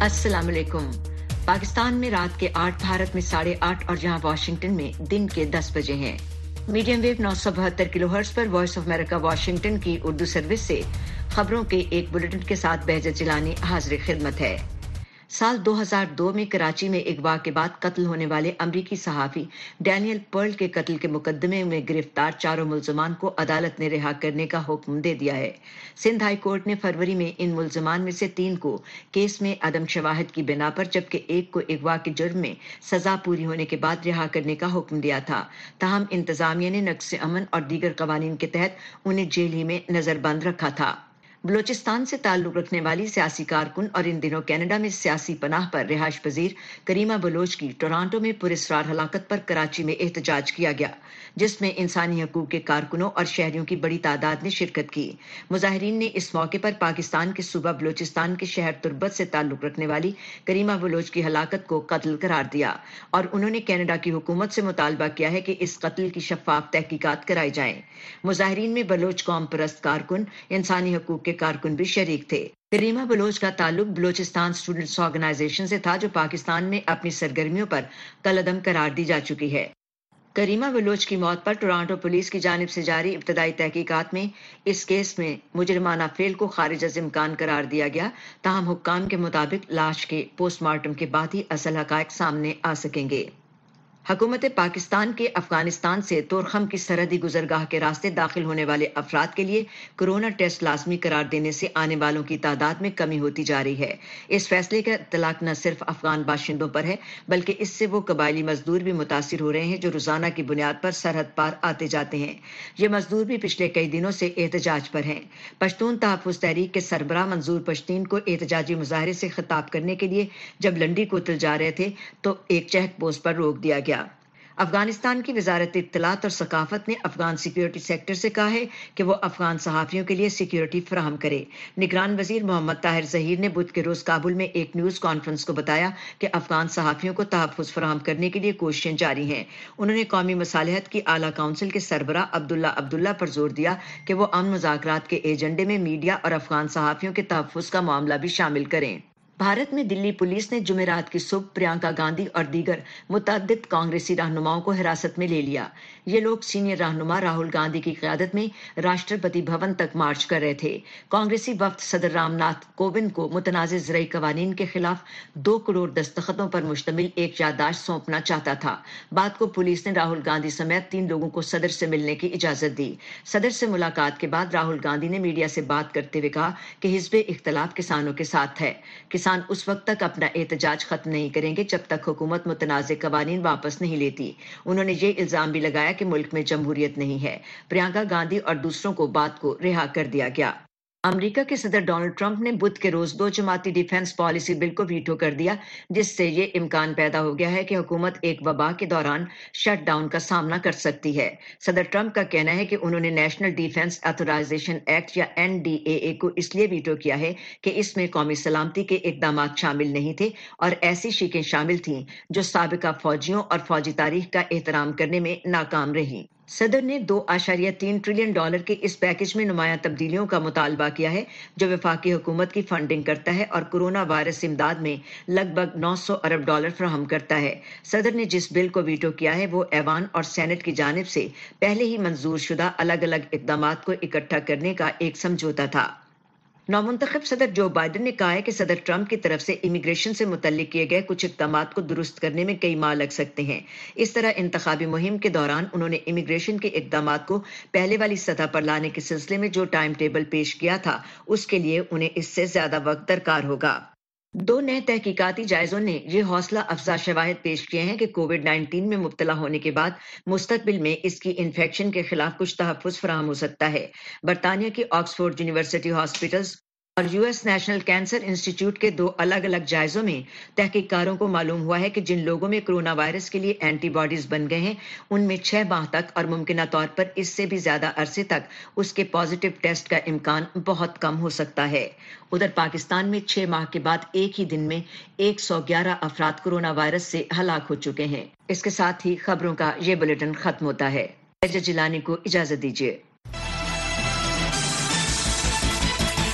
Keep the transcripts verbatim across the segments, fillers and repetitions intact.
अस्सलाम वालेकुम। पाकिस्तान में रात के आठ, भारत में साढ़े आठ और जहां वाशिंगटन में दिन के दस बजे हैं। मीडियम वेव नौ सौ बहत्तर किलो हर्ट्ज पर वॉइस ऑफ अमेरिका वाशिंगटन की उर्दू सर्विस से खबरों के एक बुलेटिन के साथ बहजत जिलानी हाजिर खिदमत है। साल दो हज़ार दो में कराची में अगवा के बाद कत्ल होने वाले अमरीकी सहाफी डैनियल पर्ल के कत्ल के मुकदमे में गिरफ्तार चारों मुल्जमान को अदालत ने रिहा करने का हुक्म दे दिया है। सिंध हाई कोर्ट ने फरवरी में इन मुल्जमान में से तीन को केस में अदम शवाहिद की बिना पर जबकि एक को अगवा के जुर्म में सजा पूरी होने के बाद रिहा करने का हुक्म दिया था। ताहम इंतजामिया ने नक्स अमन और दीगर कवानीन के तहत उन्हें जेल ही में नजरबंद रखा था। बलोचिस्तान से ताल्लुक रखने वाली सियासी कारकुन और इन दिनों कनाडा में सियासी पनाह पर रिहाइश पजीर करीमा बलोच की टोरंटो में पुरस्कार हलाकत पर कराची में एहतजाज किया गया, जिसमें इंसानी हकूक के कारकुनों और शहरियों की बड़ी तादाद ने शिरकत की। मुजाहिरीन ने इस मौके पर पाकिस्तान के सूबा बलोचिस्तान के शहर तुर्बत से ताल्लुक रखने वाली करीमा बलोच की हलाकत को कत्ल करार दिया और उन्होंने कनाडा की हुकूमत से मुतालबा किया है कि इस कत्ल की शफाफ तहकीकात कराई जाए। मुजाहिरीन में बलोच कौम परस्त कारकुन, इंसानी हकूक के कारकुन भी शरीक थे। करीमा बलोच का ताल्लुक बलोचिस्तान स्टूडेंट्स ऑर्गेनाइजेशन से था, जो पाकिस्तान में अपनी सरगर्मियों पर कलअदम करार दी जा चुकी है। करीमा बलोच की मौत पर टोरंटो पुलिस की जानिब से जारी इब्तदाई तहकीकात में इस केस में मुजरिमाना फेल को खारिज अज इम्कान करार दिया गया। ताहम हुक्काम के मुताबिक लाश के पोस्टमार्टम के बाद ही असल हकायक सामने आ सकेंगे। हुकूमत पाकिस्तान के अफगानिस्तान से तोरखम की सरहदी गुजरगाह के रास्ते दाखिल होने वाले अफराद के लिए कोरोना टेस्ट लाजमी करार देने से आने वालों की तादाद में कमी होती जा रही है। इस फैसले का इत्तलाक न सिर्फ अफगान बाशिंदों पर है, बल्कि इससे वो कबायली मजदूर भी मुतासिर हो रहे हैं जो रोजाना की बुनियाद पर सरहद पार आते जाते हैं। ये मजदूर भी पिछले कई दिनों से एहतजाज पर हैं। पश्तून तहफ़्फ़ुज़ तहरीक के सरबराह मंजूर पश्तीन को एहतजाजी मुजाहरे से खिताब करने के लिए जब लंडी कोतल जा रहे थे तो एक चेक पोस्ट पर रोक दिया गया। अफगानिस्तान की वजारत इत्तलात और सकाफत ने अफगान सिक्योरिटी सेक्टर से कहा है कि वो अफगान सहाफियों के लिए सिक्योरिटी फराहम करे। निगरान वजीर मोहम्मद ताहिर ज़हीर ने बुध के रोज काबुल में एक न्यूज कॉन्फ्रेंस को बताया कि अफगान सहाफियों को तहफ़्फ़ुज़ फराहम करने के लिए कोशिशें जारी हैं। उन्होंने कौमी मसालिहत की आला काउंसिल के सरबराह अब्दुल्ला अब्दुल्ला पर जोर दिया कि वो अमन मुज़ाकरात के एजेंडे में मीडिया और अफगान सहाफियों के तहफ़्फ़ुज़ का मामला भी शामिल करें। भारत में दिल्ली पुलिस ने जुमेरात की सुबह प्रियंका गांधी और दीगर मुतअद्दिद कांग्रेसी रहनुमाओं को हिरासत में ले लिया। ये लोग सीनियर रहनुमा राहुल गांधी की क़यादत में राष्ट्रपति भवन तक मार्च कर रहे थे। कांग्रेसी वफ्द सदर रामनाथ कोविंद को मुतनाज़ ज़रई कवानीन के खिलाफ दो करोड़ दस्तखतों पर मुश्तमिल एक याददाश्त सौंपना चाहता था। बाद को पुलिस ने राहुल गांधी समेत तीन लोगों को सदर से मिलने की इजाजत दी। सदर से मुलाकात के बाद राहुल गांधी ने मीडिया से बात करते हुए कहा कि हिज़्ब इख्तिलाफ किसानों के साथ है। किसान उस वक्त तक अपना एहतजाज खत्म नहीं करेंगे जब तक हुकूमत मुतनाज़ कवानीन वापस नहीं लेती। उन्होंने ये इल्जाम भी लगाया कि मुल्क में जमहूरियत नहीं है। प्रियंका गांधी और दूसरों को बाद को रिहा कर दिया गया। अमेरिका के सदर डोनाल्ड ट्रंप ने बुध के रोज दो जमाती डिफेंस पॉलिसी बिल को वीटो कर दिया, जिससे ये इम्कान पैदा हो गया है कि हुकूमत एक वबा के दौरान शट डाउन का सामना कर सकती है। सदर ट्रंप का कहना है कि उन्होंने नेशनल डिफेंस ऑथराइजेशन एक्ट या एन डी ए ए को इसलिए वीटो किया है कि इसमें कौमी सलामती के इकदाम शामिल नहीं थे और ऐसी शीखें शामिल थीं जो साबिका फौजियों और फौजी तारीख का एहतराम करने में नाकाम रही। सदर ने दो आशारिया तीन ट्रिलियन डॉलर के इस पैकेज में नुमाया तब्दीलियों का मुतालबा किया है, जो वफाकी हुकूमत की फंडिंग करता है और कोरोना वायरस इमदाद में लगभग नौ सौ अरब डॉलर फराहम करता है। सदर ने जिस बिल को वीटो किया है वो ऐवान और सेनेट की जानिब से पहले ही मंजूर शुदा अलग अलग इकदामात को इकट्ठा करने का एक समझौता था। नौमुंतखब सदर जो बाइडन ने कहा है कि सदर ट्रंप की तरफ से इमिग्रेशन से मुतल्लिक किए गए कुछ इक़दामात को दुरुस्त करने में कई माह लग सकते हैं। इस तरह इंतखाबी मुहिम के दौरान उन्होंने इमिग्रेशन के इक़दामात को पहले वाली सतह पर लाने के सिलसिले में जो टाइम टेबल पेश किया था उसके लिए उन्हें इससे ज्यादा वक्त दरकार होगा। दो नए तहकीकाती जायजों ने यह हौसला अफजा शवाहिद पेश किए हैं कि कोविड नाइन्टीन में मुब्तला होने के बाद मुस्तकबिल में इसकी इन्फेक्शन के खिलाफ कुछ तहफ़्फ़ुज़ फराहम हो सकता है। बरतानिया की ऑक्सफोर्ड यूनिवर्सिटी हॉस्पिटल्स और यूएस नेशनल कैंसर इंस्टीट्यूट के दो अलग अलग जायजों में तहकीकारों को मालूम हुआ है कि जिन लोगों में कोरोना वायरस के लिए एंटीबॉडीज बन गए हैं उनमें छह माह तक और मुमकिना तौर पर इससे भी ज्यादा अरसे तक उसके पॉजिटिव टेस्ट का इम्कान बहुत कम हो सकता है। उधर पाकिस्तान में छह माह के बाद एक ही दिन में एक सौ ग्यारह अफराद कोरोना वायरस से हलाक हो चुके हैं। इसके साथ ही खबरों का ये बुलेटिन खत्म होता है। जिलानी को इजाजत दीजिए।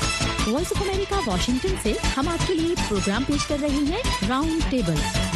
وائس آف امریکہ واشنگٹن سے ہم آپ کے لیے پروگرام پیش کر رہے ہیں راؤنڈ ٹیبل۔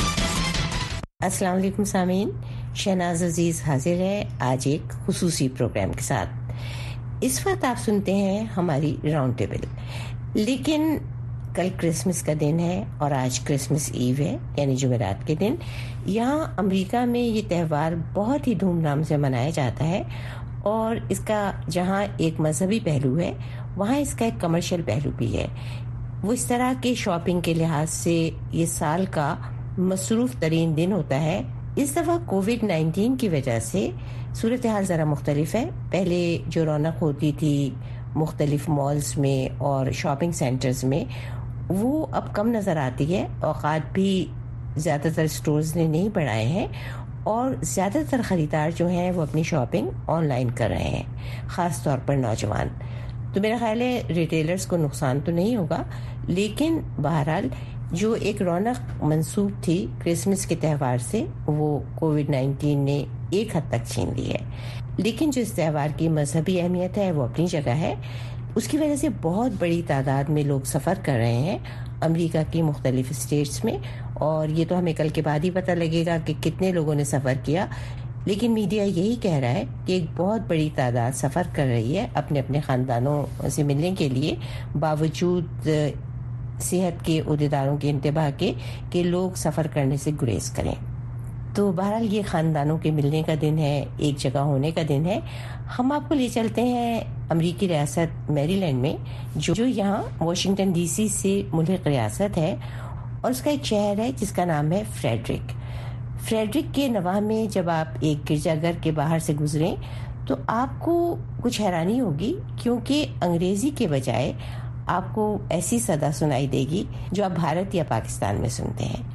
السلام علیکم سامعین، شہناز عزیز حاضر ہے آج ایک خصوصی پروگرام کے ساتھ۔ اس وقت آپ سنتے ہیں ہماری راؤنڈ ٹیبل، لیکن کل کرسمس کا دن ہے اور آج کرسمس ایو ہے یعنی جمعرات کے دن۔ یہاں امریکہ میں یہ تہوار بہت ہی دھوم دھام سے منایا جاتا ہے، اور اس کا جہاں ایک مذہبی پہلو ہے وہاں اس کا ایک کمرشل پہلو بھی ہے۔ وہ اس طرح کے شاپنگ کے لحاظ سے یہ سال کا مصروف ترین دن ہوتا ہے۔ اس دفعہ کووڈ نائنٹین کی وجہ سے صورتحال ذرا مختلف ہے۔ پہلے جو رونق ہوتی تھی مختلف مالز میں اور شاپنگ سینٹرز میں، وہ اب کم نظر آتی ہے۔ اوقات بھی زیادہ تر سٹورز نے نہیں بڑھائے ہیں، اور زیادہ تر خریدار جو ہیں وہ اپنی شاپنگ آن لائن کر رہے ہیں، خاص طور پر نوجوان۔ تو میرا خیال ہے ریٹیلرز کو نقصان تو نہیں ہوگا، لیکن بہرحال جو ایک رونق منسوب تھی کرسمس کے تہوار سے، وہ کووڈ نائنٹین نے ایک حد تک چھین لی ہے۔ لیکن جو اس تہوار کی مذہبی اہمیت ہے وہ اپنی جگہ ہے۔ اس کی وجہ سے بہت بڑی تعداد میں لوگ سفر کر رہے ہیں امریکہ کی مختلف اسٹیٹس میں، اور یہ تو ہمیں کل کے بعد ہی پتہ لگے گا کہ کتنے لوگوں نے سفر کیا۔ لیکن میڈیا یہی کہہ رہا ہے کہ ایک بہت بڑی تعداد سفر کر رہی ہے اپنے اپنے خاندانوں سے ملنے کے لیے، باوجود صحت کے عہدیداروں کے انتباہ کے کہ لوگ سفر کرنے سے گریز کریں۔ تو بہرحال یہ خاندانوں کے ملنے کا دن ہے، ایک جگہ ہونے کا دن ہے۔ ہم آپ کو لے چلتے ہیں امریکی ریاست میری لینڈ میں، جو جو یہاں واشنگٹن ڈی سی سے ملحق ریاست ہے، اور اس کا ایک شہر ہے جس کا نام ہے فریڈرک۔ فریڈرک کے نواح میں جب آپ ایک گرجا گھر کے باہر سے گزریں تو آپ کو کچھ حیرانی ہوگی، کیونکہ انگریزی کے بجائے آپ کو ایسی صدا سنائی دے گی جو آپ بھارت یا پاکستان میں سنتے ہیں۔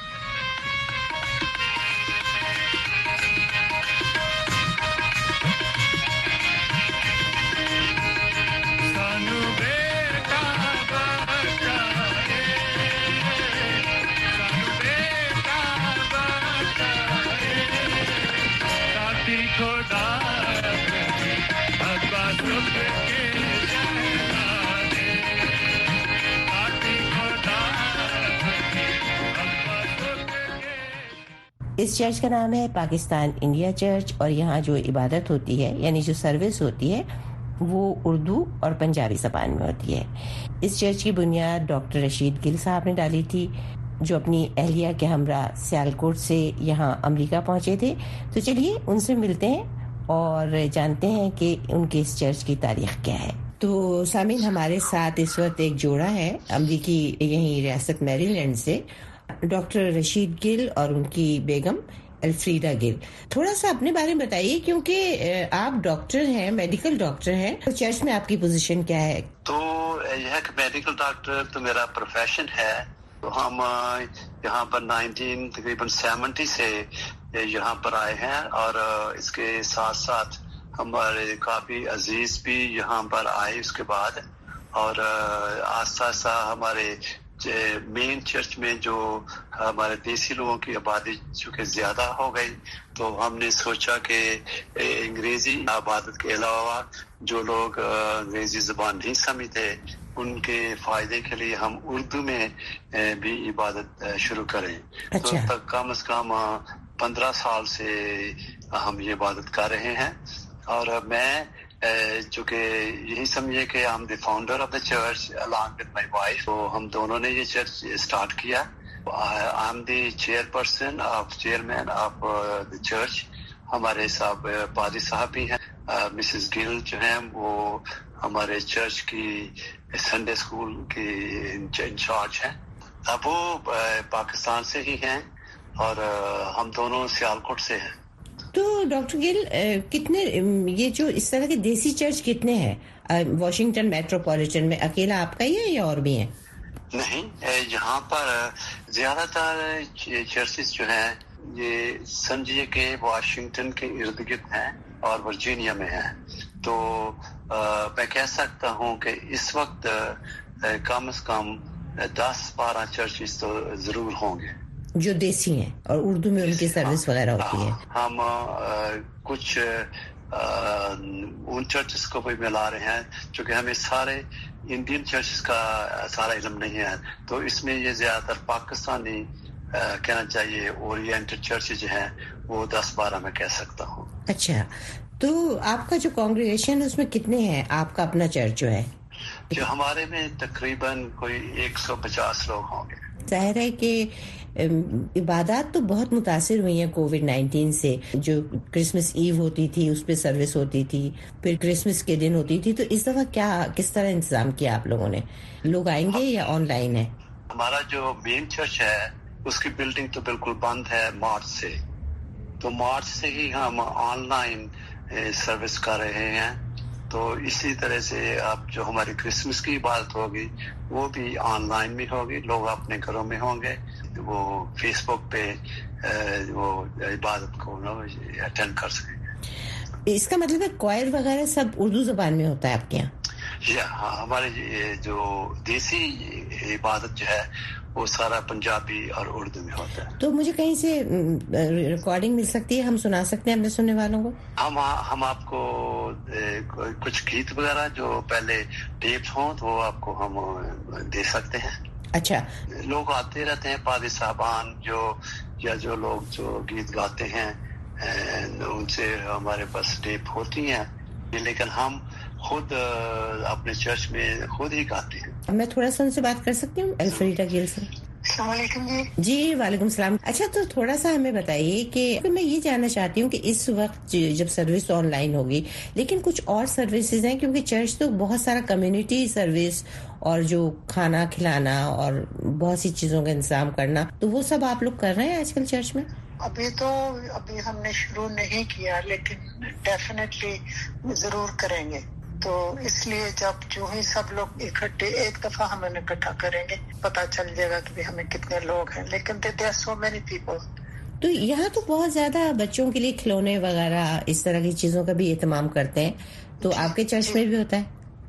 اس چرچ کا نام ہے پاکستان انڈیا چرچ، اور یہاں جو عبادت ہوتی ہے یعنی جو سروس ہوتی ہے وہ اردو اور پنجابی زبان میں ہوتی ہے۔ اس چرچ کی بنیاد ڈاکٹر رشید گل صاحب نے ڈالی تھی، جو اپنی اہلیہ کے ہمراہ سیالکوٹ سے یہاں امریکہ پہنچے تھے۔ تو چلیے ان سے ملتے ہیں اور جانتے ہیں کہ ان کے اس چرچ کی تاریخ کیا ہے۔ تو سامعین، ہمارے ساتھ اس وقت ایک جوڑا ہے امریکی یہیں ریاست میری لینڈ سے، ڈاکٹر رشید گل اور ان کی بیگم الفریڈا گل۔ تھوڑا سا اپنے بارے میں بتائیے، کیونکہ آپ ڈاکٹر ہیں، میڈیکل ڈاکٹر ہیں، تو چرچ میں آپ کی پوزیشن کیا ہے؟ تو یہ کہ میڈیکل ڈاکٹر تو میرا پروفیشن ہے۔ تو ہم یہاں پر نائنٹین تقریباً سیونٹی سے یہاں پر آئے ہیں، اور اس کے ساتھ ساتھ ہمارے کافی عزیز بھی یہاں پر آئے اس کے بعد، اور آہستہ آہستہ ہمارے مین چرچ میں جو ہمارے دیسی لوگوں کی آبادی چونکہ زیادہ ہو گئی، تو ہم نے سوچا کہ انگریزی عبادت کے علاوہ جو لوگ انگریزی زبان نہیں سمجھتے ان کے فائدے کے لیے ہم اردو میں بھی عبادت شروع کریں۔ تو تک کم از کم پندرہ سال سے ہم یہ عبادت کر رہے ہیں، اور میں چونکہ یہی سمجھے کہ I'm the founder of the church along with my wife، تو ہم دونوں نے یہ چرچ اسٹارٹ کیا۔ I'm the chairperson of chairman of the church۔ ہمارے صاحب پادری صاحب بھی ہیں، مسز گل جو ہیں وہ ہمارے چرچ کی سنڈے اسکول کی انچارج ہیں۔ اب وہ پاکستان سے ہی ہیں اور ہم دونوں سیالکوٹ سے ہیں۔ تو ڈاکٹر گل، کتنے یہ جو اس طرح کے دیسی چرچ کتنے ہیں واشنگٹن میٹروپولیٹن میں؟ اکیلا آپ کا ہی ہے یا اور بھی ہیں؟ نہیں، یہاں پر زیادہ تر چرچز جو ہیں یہ سمجھیے کہ واشنگٹن کے ارد گرد ہیں اور ورجینیا میں ہیں۔ تو میں کہہ سکتا ہوں کہ اس وقت کم از کم دس بارہ چرچز تو ضرور ہوں گے جو دیسی ہیں اور اردو میں ان کی سروس وغیرہ ہوتی ہے۔ ہم کچھ ان چرچز کو بھی ملا رہے ہیں، چونکہ ہمیں سارے انڈین چرچز کا سارا علم نہیں ہے، تو اس میں یہ زیادہ تر پاکستانی کہنا چاہیے اورینٹڈ چرچز ہیں، وہ دس بارہ میں کہہ سکتا ہوں. اچھا، تو آپ کا جو کانگریگیشن ہے اس میں کتنے ہیں؟ آپ کا اپنا چرچ جو ہے جو ہمارے میں تقریباً کوئی ایک سو پچاس لوگ ہوں گے. ظاہر ہے کہ عبادات تو بہت متاثر ہوئی ہیں کووڈ نائنٹین سے. جو کرسمس ایو ہوتی تھی اس پہ سروس ہوتی تھی، پھر کرسمس کے دن ہوتی تھی، تو اس دفعہ کیا کس طرح انتظام کیا آپ لوگوں نے؟ لوگ آئیں گے یا آن لائن ہے؟ ہمارا جو مین چرچ ہے اس کی بلڈنگ تو بالکل بند ہے مارچ سے، تو مارچ سے ہی ہم آن لائن سروس کر رہے ہیں. تو اسی طرح سے اب جو ہماری کرسمس کی عبادت ہوگی وہ بھی آن لائن میں ہوگی، لوگ اپنے گھروں میں ہوں گے، وہ فیس بک پہ وہ عبادت کو اٹینڈ کر سکیں گے. اس کا مطلب ہے کوائر وغیرہ سب اردو زبان میں ہوتا ہے آپ کے یہاں؟ ہاں، ہمارے جو دیسی عبادت جو ہے وہ سارا پنجابی اور اردو میں ہوتا ہے. تو مجھے کہیں سے ریکارڈنگ مل سکتی ہے، ہم سنا سکتے ہیں اپنے سننے والوں کو؟ ہم ہم آپ کو کچھ گیت وغیرہ جو پہلے ٹیپس ہوں تو وہ آپ کو ہم دے سکتے ہیں. اچھا، لوگ آتے رہتے ہیں پادری صاحبان جو یا جو لوگ جو گیت گاتے ہیں ان سے ہمارے پاس ٹیپ ہوتی ہیں، لیکن ہم خود اپنے چرچ میں خود ہی گاتے ہیں. میں تھوڑا سا ان سے بات کر سکتی ہوں؟ الفریڈا گیل سے. السلام علیکم. جی جی وعلیکم السلام. اچھا، تو تھوڑا سا ہمیں بتائیے کہ میں یہ جاننا چاہتی ہوں کہ اس وقت جب سروس آن لائن ہوگی لیکن کچھ اور سروسز ہیں، کیونکہ چرچ تو بہت سارا کمیونٹی سروس اور جو کھانا کھلانا اور بہت سی چیزوں کا انتظام کرنا، تو وہ سب آپ لوگ کر رہے ہیں آج کل چرچ میں؟ ابھی تو ابھی ہم نے شروع نہیں کیا، لیکن ڈیفینیٹلی ضرور کریں گے. تو اس لیے جب جو ہی سب لوگ اکٹھے ایک دفعہ ہمیں اکٹھا کریں گے پتہ چل جائے گا کہ ہمیں کتنے لوگ ہیں. لیکن there are so many people. تو یہاں تو بہت زیادہ بچوں کے لیے کھلونے وغیرہ اس طرح کی چیزوں کا بھی اہتمام کرتے ہیں، تو جی, آپ کے چرچ جی, میں بھی ہوتا ہے؟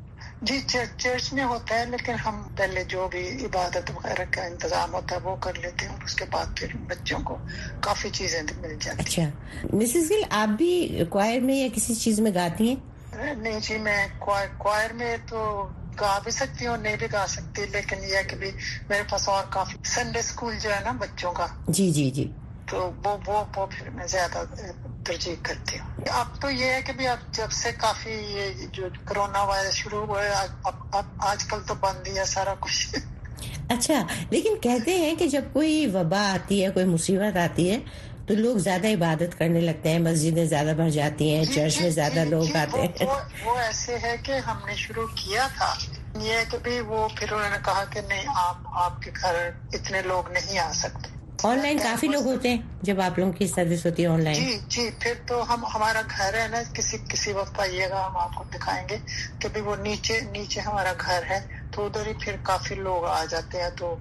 جی چرچ میں ہوتا ہے، لیکن ہم پہلے جو بھی عبادت وغیرہ کا انتظام ہوتا ہے وہ کر لیتے ہیں، اور اس کے بعد پھر بچوں کو کافی چیزیں مل جاتی ہیں. اچھا مسز گل، آپ بھی کوائر میں یا کسی چیز میں گاتی ہیں؟ نہیں جی، میں کوائر میں تو گا بھی سکتی ہوں، نہیں بھی گا سکتی، لیکن یہ کہ بھی میرے پاس اور کافی سنڈے اسکول جو ہے نا بچوں کا، جی جی جی، تو وہ وہ وہ پھر میں زیادہ ترجیح کرتی ہوں. اب تو یہ ہے کہ بھی اب جب سے کافی یہ جو کرونا وائرس شروع ہوا ہے اب اب آج کل تو بند ہی ہے سارا کچھ. اچھا، لیکن کہتے ہیں کہ جب کوئی وبا آتی ہے، کوئی مصیبت آتی ہے تو لوگ زیادہ عبادت کرنے لگتے ہیں، مسجدیں زیادہ بھر جاتی ہیں، چرچ میں زیادہ لوگ آتے ہیں. وہ ایسے ہے کہ ہم نے شروع کیا تھا یہ کہ بھی وہ پھر انہوں نے کہا کہ نہیں، آپ آپ کے گھر اتنے لوگ نہیں آ سکتے. آن لائن کافی لوگ ہوتے ہیں جب آپ لوگوں کی سروس ہوتی ہے آن لائن؟ جی جی، پھر تو ہم ہمارا گھر ہے نا، کسی کسی وقت آئیے گا ہم آپ کو دکھائیں گے کہ بھی وہ نیچے نیچے ہمارا گھر ہے، تو ادھر ہی پھر کافی لوگ آ جاتے ہیں، تو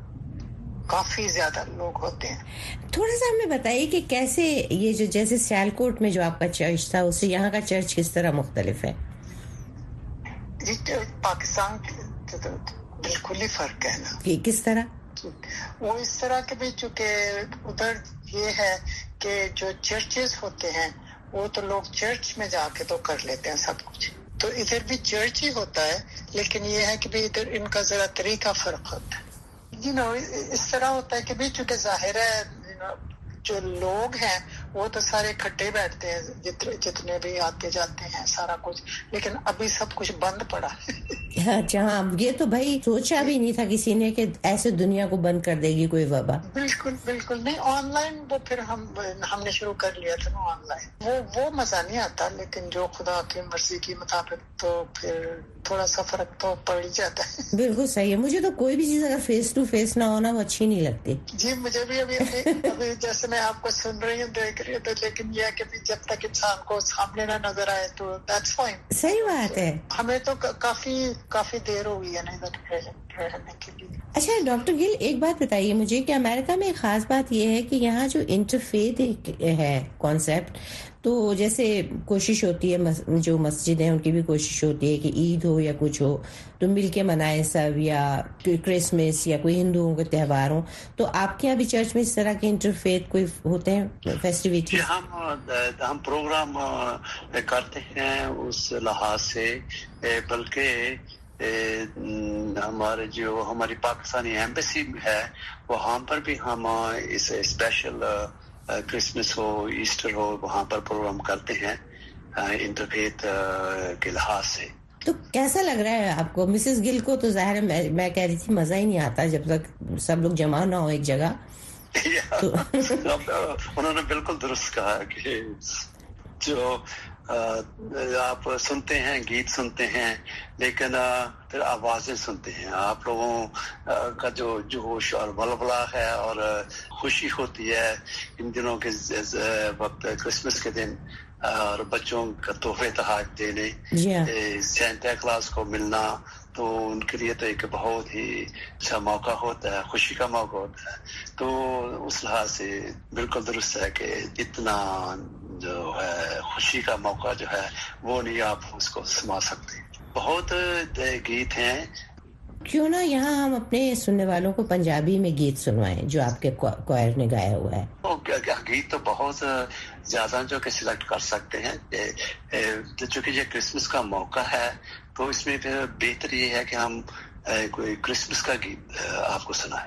کافی زیادہ لوگ ہوتے ہیں. تھوڑا سا ہمیں بتائیے کہ کیسے یہ جو جیسے سیالکوٹ میں جو آپ کا چرچ تھا اس سے یہاں کا چرچ کس طرح مختلف ہے؟ جی پاکستان بالکل ہی فرق ہے نا. یہ کس طرح؟ وہ اس طرح کے بھی، چونکہ ادھر یہ ہے کہ جو چرچز ہوتے ہیں وہ تو لوگ چرچ میں جا کے تو کر لیتے ہیں سب کچھ، تو ادھر بھی چرچ ہی ہوتا ہے، لیکن یہ ہے کہ بھی ادھر ان کا ذرا طریقہ فرق ہوتا ہے. You know, اس طرح ہوتا ہے کہ بھی چونکہ ظاہر ہے you know, جو لوگ ہیں وہ تو سارے اکٹھے بیٹھتے ہیں، جتنے بھی آتے جاتے ہیں سارا کچھ، لیکن ابھی سب کچھ بند پڑا ہے. اچھا ہاں، یہ تو بھائی سوچا بھی نہیں تھا کسی نے کہ ایسے دنیا کو بند کر دے گی کوئی وبا. بالکل بالکل نہیں. آن لائن وہ پھر ہم ہم نے شروع کر لیا تھا نا آن لائن، وہ وہ مزہ نہیں آتا، لیکن جو خدا کی مرضی کے مطابق تو پھر تھوڑا سا فرق تو پڑ ہی جاتا ہے. بالکل صحیح ہے. مجھے تو کوئی بھی چیز اگر فیس ٹو فیس نہ ہونا وہ اچھی نہیں لگتی. جی مجھے بھی ابھی ابھی جیسے میں آپ کو سن رہی ہوں دیکھ رہی ہوں، لیکن یہ کہ جب تک انسان کو سامنے نہ نظر آئے تو دیٹس فائن. صحیح بات ہے. ہمیں تو کافی کافی دیر ہو گئی ہے نا ادھر رہنے کے لیے. اچھا ڈاکٹر گل، ایک بات بتائیے مجھے کہ امریکہ میں ایک خاص بات یہ ہے کہ یہاں جو انٹرفیتھ ہے کانسیپٹ، تو جیسے کوشش ہوتی ہے جو مسجد ہیں ان کی بھی کوشش ہوتی ہے کہ عید ہو یا کچھ ہو تو مل کے منائیں سب, یا کرسمس یا کوئی ہندوؤں کے تہوار ہوں, تو آپ کے یہاں بھی چرچ میں اس طرح کے انٹرفیتھ کوئی ہوتے ہیں فیسٹیویٹی؟ ہم ہم پروگرام کرتے ہیں اس لحاظ سے, بلکہ ہمارے جو ہماری پاکستانی ایمبیسی ہے وہاں پر بھی ہم اس اسپیشل کرسمس ہو ایسٹر ہو وہاں پر پروگرام کرتے ہیں انٹرفیتھ کے لحاظ سے. تو کیسا لگ رہا ہے آپ کو؟ مسز گل کو تو ظاہر ہے میں کہہ رہی تھی مزہ ہی نہیں آتا جب تک سب لوگ جمع نہ ہو ایک جگہ. انہوں نے بالکل درست کہا کہ جو آپ سنتے ہیں گیت سنتے ہیں لیکن پھر آوازیں سنتے ہیں, آپ لوگوں کا جو جوش اور ولولہ ہے اور خوشی ہوتی ہے ان دنوں کے وقت کرسمس کے دن, اور بچوں کا تحفے تحائف دینے, سینٹا کلاس کو ملنا, تو ان کے لیے تو ایک بہت ہی اچھا موقع ہوتا ہے, خوشی کا موقع ہوتا ہے. تو اس لحاظ سے بالکل درست ہے کہ اتنا جو ہے خوشی کا موقع جو ہے وہ نہیں آپ اس کو سما سکتے. بہت گیت ہیں. کیوں نہ یہاں ہم اپنے سننے والوں کو پنجابی میں گیت سنوائیں جو آپ کے کوائر نے گایا ہوا ہے. گیت تو بہت زیادہ جو کہ سلیکٹ کر سکتے ہیں, چونکہ یہ کرسمس کا موقع ہے تو اس میں پھر بہتر یہ ہے کہ ہم کوئی کرسمس کا گیت آپ کو سنائیں.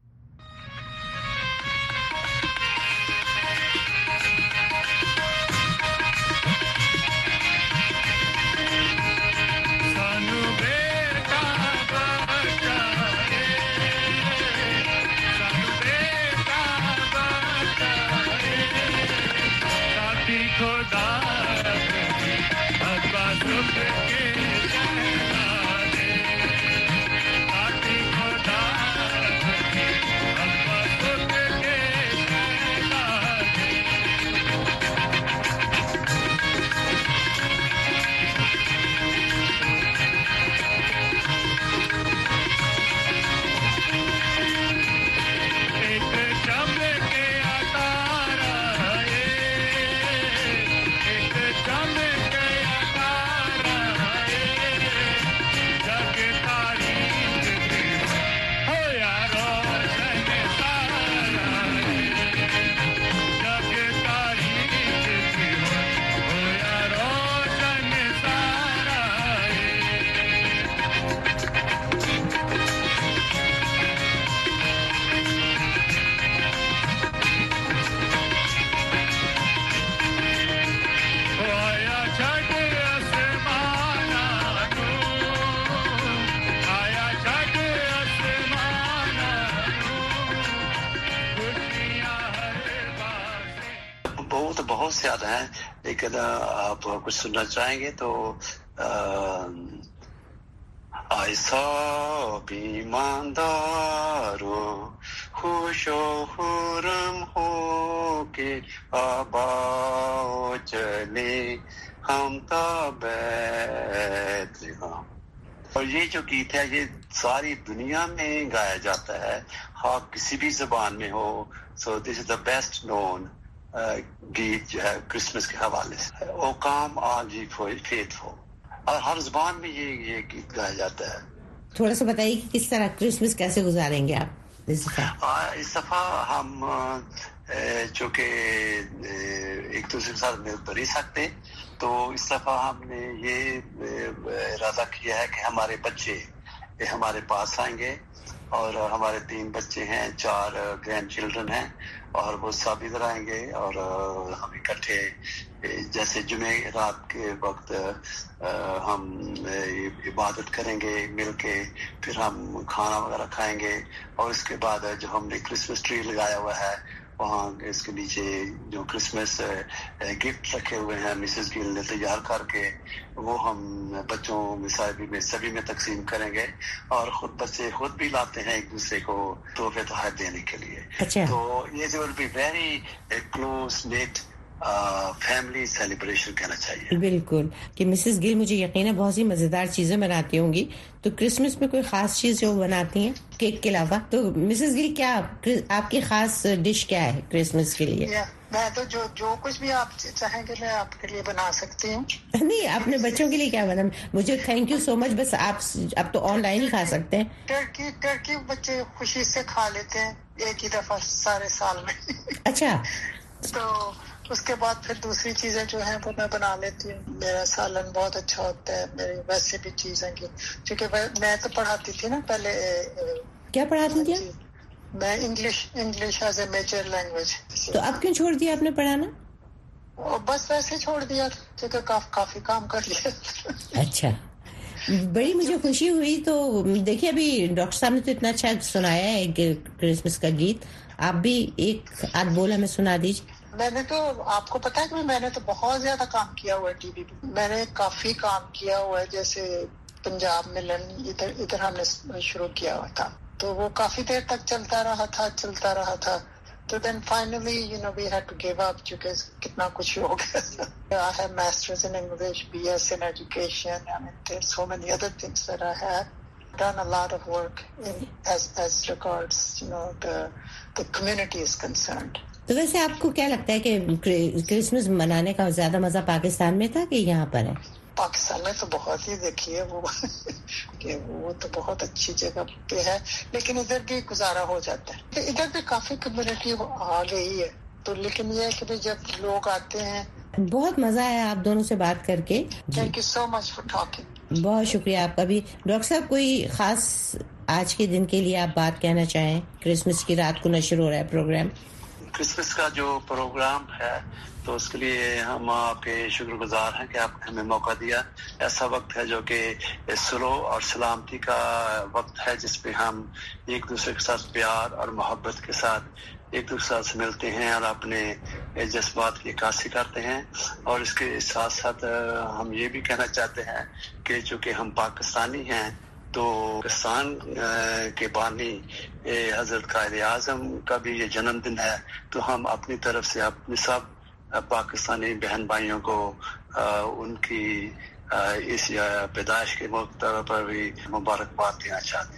بہت زیادہ ہیں لیکن آپ کچھ سننا چاہیں گے تو ایسا بیماندارو خوش و خرم ہو کے آباؤ چلے ہم تا بیت لحم. اور یہ جو گیت ہے یہ ساری دنیا میں گایا جاتا ہے, ہاں کسی بھی زبان میں ہو. سو دس از دا بیسٹ نون گیت جو ہے کرسمس کے حوالے سے. او کام آل جی فیتفل, اور ہر زبان میں یہ یہ گیت گایا جاتا ہے. تھوڑا سا بتائیے کہ کس طرح کرسمس کیسے گزاریں گے آپ اس دفعہ؟ اس دفعہ ہم چونکہ ایک دوسرے کے ساتھ مل تو نہیں سکتے, تو اس دفعہ ہم نے یہ ارادہ کیا ہے کہ ہمارے بچے ہمارے پاس آئیں گے, اور ہمارے تین بچے ہیں, چار گرینڈ چلڈرن ہیں, اور وہ سب ادھر آئیں گے, اور ہم اکٹھے جیسے جمعے رات کے وقت ہم عبادت کریں گے مل کے, پھر ہم کھانا وغیرہ کھائیں گے, اور اس کے بعد جو ہم نے کرسمس ٹری لگایا ہوا ہے وہاں اس کے نیچے جو کرسمس گفٹ رکھے ہوئے ہیں مسز گل نے تیار کر کے, وہ ہم بچوں مصاحبی میں سبھی میں تقسیم کریں گے, اور خود بچے خود بھی لاتے ہیں ایک دوسرے کو تحفے تحائف دینے کے لیے. اچھا. تو یہ will be very close knit family celebration کہنا چاہیے. بالکل, کہ مسز گل مجھے یقین ہے بہت سی مزیدار چیزیں بناتی ہوں گی, تو کرسمس میں کوئی خاص چیز جو بناتی ہیں کیک کے علاوہ؟ تو مسز گل کیا آپ کی خاص ڈش کیا ہے کرسمس کے لیے؟ मैं तो जो जो कुछ भी आप चाहेंगे मैं आपके लिए बना सकती हूँ। नहीं, आपने बच्चों के लिए क्या बना? मुझे थैंक यू सो मच। बस आप अब तो ऑनलाइन ही खा सकते हैं। टर्की टर्की बच्चे खुशी से खा लेते हैं एक ही दफा सारे साल में। अच्छा। तो उसके बाद फिर दूसरी चीजें जो हैं वो मैं बना लेती हूँ। मेरा सालन बहुत अच्छा होता है, मेरी वैसे भी चीजें की, क्योंकि मैं तो पढ़ाती थी ना पहले। क्या पढ़ाती थी? मैं English English as a major language. तो अब क्यों छोड़ दिया आपने पढ़ाना? और बस वैसे छोड़ दिया क्योंकि काफ, काफी काम कर लिया। अच्छा, बड़ी मुझे खुशी हुई। तो देखिए, अभी डॉक्टर साहब ने तो इतना अच्छा सुनाया है क्रिसमस का गीत, आप भी एक आध बोल हमें सुना दीजिए। मैंने तो, आपको पता है कि मैंने तो बहुत ज्यादा काम किया हुआ है टीवी पे। मैंने काफी काम किया हुआ है, जैसे पंजाब मिलन इधर इधर हमने शुरू किया हुआ था, तो वो काफी देर तक चलता रहा था चलता रहा था तो then finally you know we had to give up, क्योंकि कितना कुछ हो गया। I have masters in English, BS in education, I mean there so many other things that I have done a lot of work in as as regards you know the the community is concerned. तो वैसे आपको क्या लगता है कि Christmas मनाने का ज्यादा मजा पाकिस्तान में था कि यहाँ पर है? पाकिस्तान में तो बहुत ही देखिए वो कि वो तो बहुत अच्छी जगह पे है, लेकिन इधर भी गुजारा हो जाता है। इधर भी काफी कम्युनिटी आ गई है, तो लेकिन ये है कि जब लोग आते हैं। बहुत मजा आया आप दोनों से बात करके। Thank you so much for talking. बहुत शुक्रिया आपका भी। डॉक्टर साहब, कोई खास आज के दिन के लिए आप बात कहना चाहें? क्रिसमस की रात को नशर हो रहा है प्रोग्राम। क्रिसमस का जो प्रोग्राम है तो उसके लिए हम आपके शुक्रगुजार हैं कि आपने हमें मौका दिया। ऐसा वक्त है जो कि सुलह और सलामती का वक्त है, जिसपे हम एक दूसरे के साथ प्यार और मोहब्बत के साथ एक दूसरे से मिलते हैं और अपने जज्बात की इक्कासी करते हैं। और इसके साथ साथ हम ये भी कहना चाहते हैं कि चूँकि हम पाकिस्तानी हैं तो पाकिस्तान के बानी हजरत कायद आज़म का भी ये जन्मदिन है, तो हम अपनी तरफ से अपने सब पाकिस्तानी बहन भाइयों को उनकी इस पैदाइश के मौके पर भी मुबारकबाद देना चाहते हैं।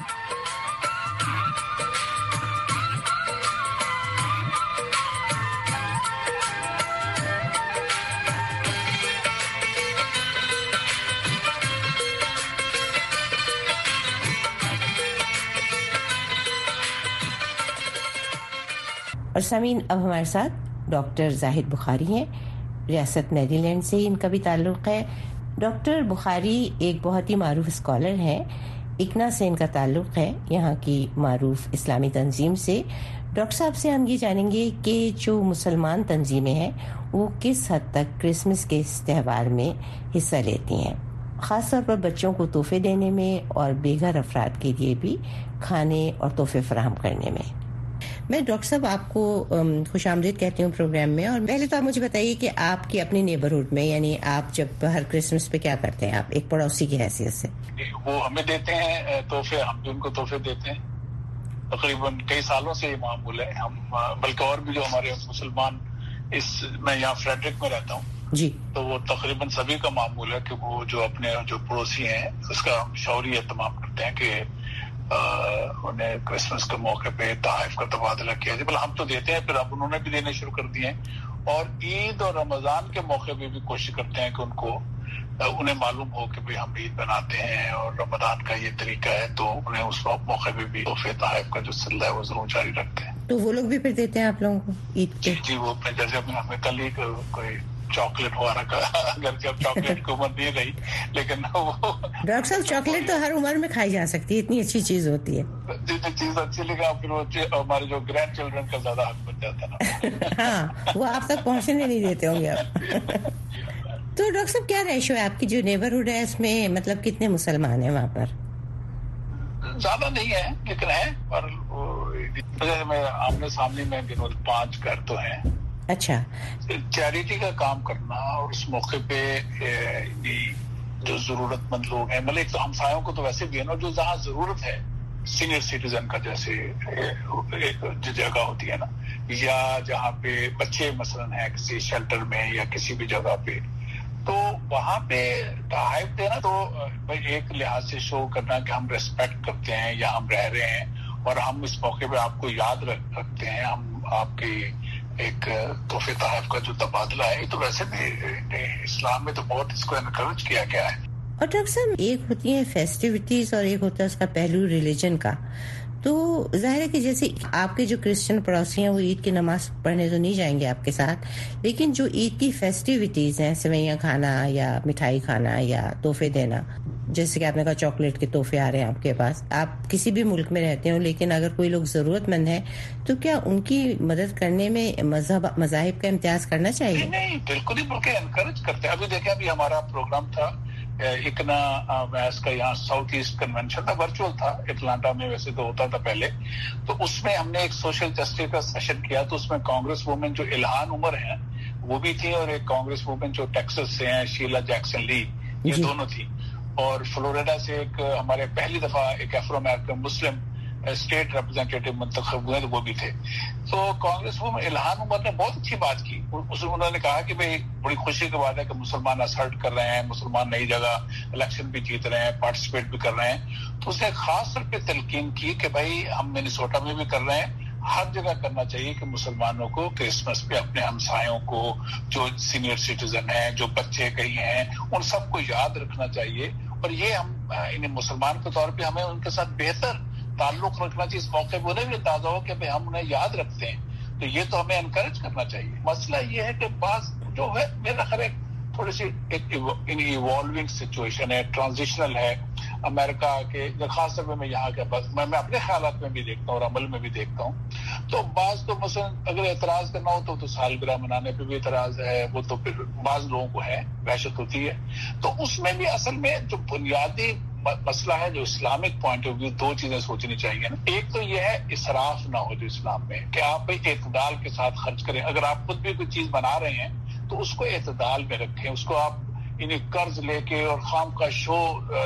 और सामीन, अब हमारे साथ डॉक्टर जाहिद बुखारी हैं। रियासत मैरीलैंड से इनका भी ताल्लुक़ है। डॉक्टर बुखारी एक बहुत ही मारूफ स्कॉलर हैं। इकना से इनका ताल्लुक़ है, यहाँ की मारूफ इस्लामी तंजीम से। डॉक्टर साहब से हम ये जानेंगे कि जो मुसलमान तंजीमें हैं वो किस हद तक क्रिसमस के इस त्यौहार में हिस्सा लेती हैं, ख़ास तौर पर बच्चों को तोहफे देने में और बेघर अफराद के लिए भी खाने और तोहफे फराहम करने में। मैं डॉक्टर साहब आपको खुशामदीद कहती हूँ प्रोग्राम में। और पहले तो आप मुझे बताइए कि आपकी अपनी नेबरहुड में, यानी आप जब हर क्रिसमस पे क्या करते हैं, आप एक पड़ोसी की हैसियत से? वो हमें देते हैं तोहफे, हम भी उनको तोहफे देते हैं। तकरीबन कई सालों से ये मामूल है। हम बल्कि और भी जो हमारे मुसलमान, इस मैं यहाँ फ्रेडरिक में रहता हूँ जी, तो वो तकरीबन सभी का मामूल है कि वो जो अपने जो पड़ोसी हैं उसका शौरी एहतमाम करते हैं कि उन्हें क्रिसमस के मौके पे तोहफे का तबादला किया जाए। मतलब हम तो देते हैं, फिर अब उन्होंने भी देने शुरू कर दिए हैं। और ईद और रमजान के मौके पे भी कोशिश करते हैं कि उनको उन्हें मालूम हो कि भाई हम ईद बनाते हैं और रमजान का ये तरीका है, तो उन्हें उस मौके पे भी तोहफे तोहफे का जो सिलसिला है वो जरूर जारी रखते हैं। तो वो लोग भी फिर देते हैं आप लोगों को ईद पे? जी, वो अपने जैसे हमें कल ही कोई चॉकलेट वगैरह का, अगर जब चॉकलेट की उम्र नहीं रही, लेकिन वो डॉक्टर साहब चॉकलेट तो हर उम्र में खाई जा सकती है, इतनी अच्छी चीज होती है। जी चीज अच्छी, लेकिन फिर वो हमारे जो ग्रैंड चिल्ड्रन का ज्यादा हक बन जाता है ना। हाँ, वो आप तक पहुंचने नहीं देते होंगे आप। तो डॉक्टर साहब क्या रेशो है आपकी जो नेबरहुड है इसमें, मतलब कितने मुसलमान हैं वहाँ पर? ज्यादा नहीं है लेकिन है, और मैं आमने सामने में गिनो पांच घर तो हैं। अच्छा। चैरिटी का काम करना और उस मौके पे जो जरूरतमंद लोग हैं, मतलब एक तो हमसायों को तो वैसे भी है ना, जो जहाँ जरूरत है सीनियर सिटीजन का, जैसे जो जगह होती है ना, या जहाँ पे बच्चे मसलन है किसी शेल्टर में या किसी भी जगह पे, तो वहाँ पे तोहफे देना तो भाई एक लिहाज से शो करना कि हम रेस्पेक्ट करते हैं या हम रह रहे हैं और हम इस मौके पे आपको याद रख रखते हैं, हम आपकी ایک تحفے تحائف کا جو تبادلہ ہے، تو ویسے بھی اسلام میں تو بہت اس کو انکریج کیا گیا ہے. اور ڈاکٹر صاحب ایک ہوتی ہیں فیسٹیوٹیز اور ایک ہوتا ہے اس کا پہلو ریلیجن کا. تو ظاہر ہے کہ جیسے آپ کے جو کرسچن پڑوسی ہیں وہ عید کی نماز پڑھنے تو نہیں جائیں گے آپ کے ساتھ، لیکن جو عید کی فیسٹیوٹیز ہیں، سوئیاں کھانا یا مٹھائی کھانا یا تحفے دینا، جیسے کہ آپ نے کہا چاکلیٹ کے تحفے آ رہے ہیں آپ کے پاس، آپ کسی بھی ملک میں رہتے ہو، لیکن اگر کوئی لوگ ضرورت مند ہے تو کیا ان کی مدد کرنے میں مذہب مذاہب کا امتیاز کرنا چاہیے؟ نہیں، بالکل ہی، بلکہ انکریج کرتے ہیں. ابھی دیکھیں، ابھی ہمارا پروگرام تھا اکنا میس کا، یہاں ساؤتھ ایسٹ کنونشن تھا، ورچوئل تھا، اٹلانٹا میں ویسے تو ہوتا تھا پہلے. تو اس میں ہم نے ایک سوشل جسٹس کا سیشن کیا، تو اس میں کانگریس وومن جو الہان عمر ہیں وہ بھی تھی، اور ایک کانگریس وومن جو ٹیکسس سے ہیں شیلا جیکسن لی، یہ جی. دونوں تھی. اور فلوریڈا سے ایک ہمارے پہلی دفعہ ایک Afro American Muslim state representative منتخب ہوئے، تو وہ بھی تھے. تو کانگریس وومن الہان عمر نے بہت اچھی بات کی. اس میں انہوں نے کہا کہ بھئی بڑی خوشی کی بات ہے کہ مسلمان اسرٹ کر رہے ہیں، مسلمان نئی جگہ الیکشن بھی جیت رہے ہیں، پارٹیسپیٹ بھی کر رہے ہیں. تو اس نے خاص طور پہ تلقین کی کہ بھائی ہم منیسوٹا میں بھی کر رہے ہیں، ہر جگہ کرنا چاہیے کہ مسلمانوں کو کرسمس پہ اپنے ہمسایوں کو، جو سینئر سٹیزن ہیں، جو بچے کہیں ہیں، ان سب کو یاد رکھنا چاہیے. اور یہ ہم انہیں مسلمان کے طور پہ ہمیں ان کے ساتھ بہتر تعلق رکھنا چاہیے. اس موقع پہ انہیں بھی اندازہ ہو کہ بھائی ہم انہیں یاد رکھتے ہیں، تو یہ تو ہمیں انکریج کرنا چاہیے. مسئلہ یہ ہے کہ بعض جو ہے میرا خیال ہے تھوڑی سی ایک ایوالونگ سچویشن ہے، ٹرانزیشنل ہے امریکہ کے، خاص طور پہ میں یہاں کے بس میں میں اپنے خیالات میں بھی دیکھتا ہوں اور عمل میں بھی دیکھتا ہوں. تو بعض تو مثلا اگر اعتراض کرنا ہو تو تو سالگرہ منانے پہ بھی اعتراض ہے، وہ تو پھر بعض لوگوں کو ہے، وحشت ہوتی ہے. تو اس میں بھی اصل میں جو بنیادی مسئلہ ہے، جو اسلامک پوائنٹ آف ویو، دو چیزیں سوچنی چاہیے نا. ایک تو یہ ہے اسراف نہ ہو جو اسلام میں، کہ آپ بھائی اعتدال کے ساتھ خرچ کریں. اگر آپ خود بھی کوئی چیز بنا رہے ہیں تو اس کو اعتدال میں رکھیں، اس کو آپ انہیں قرض لے کے اور خام کا شو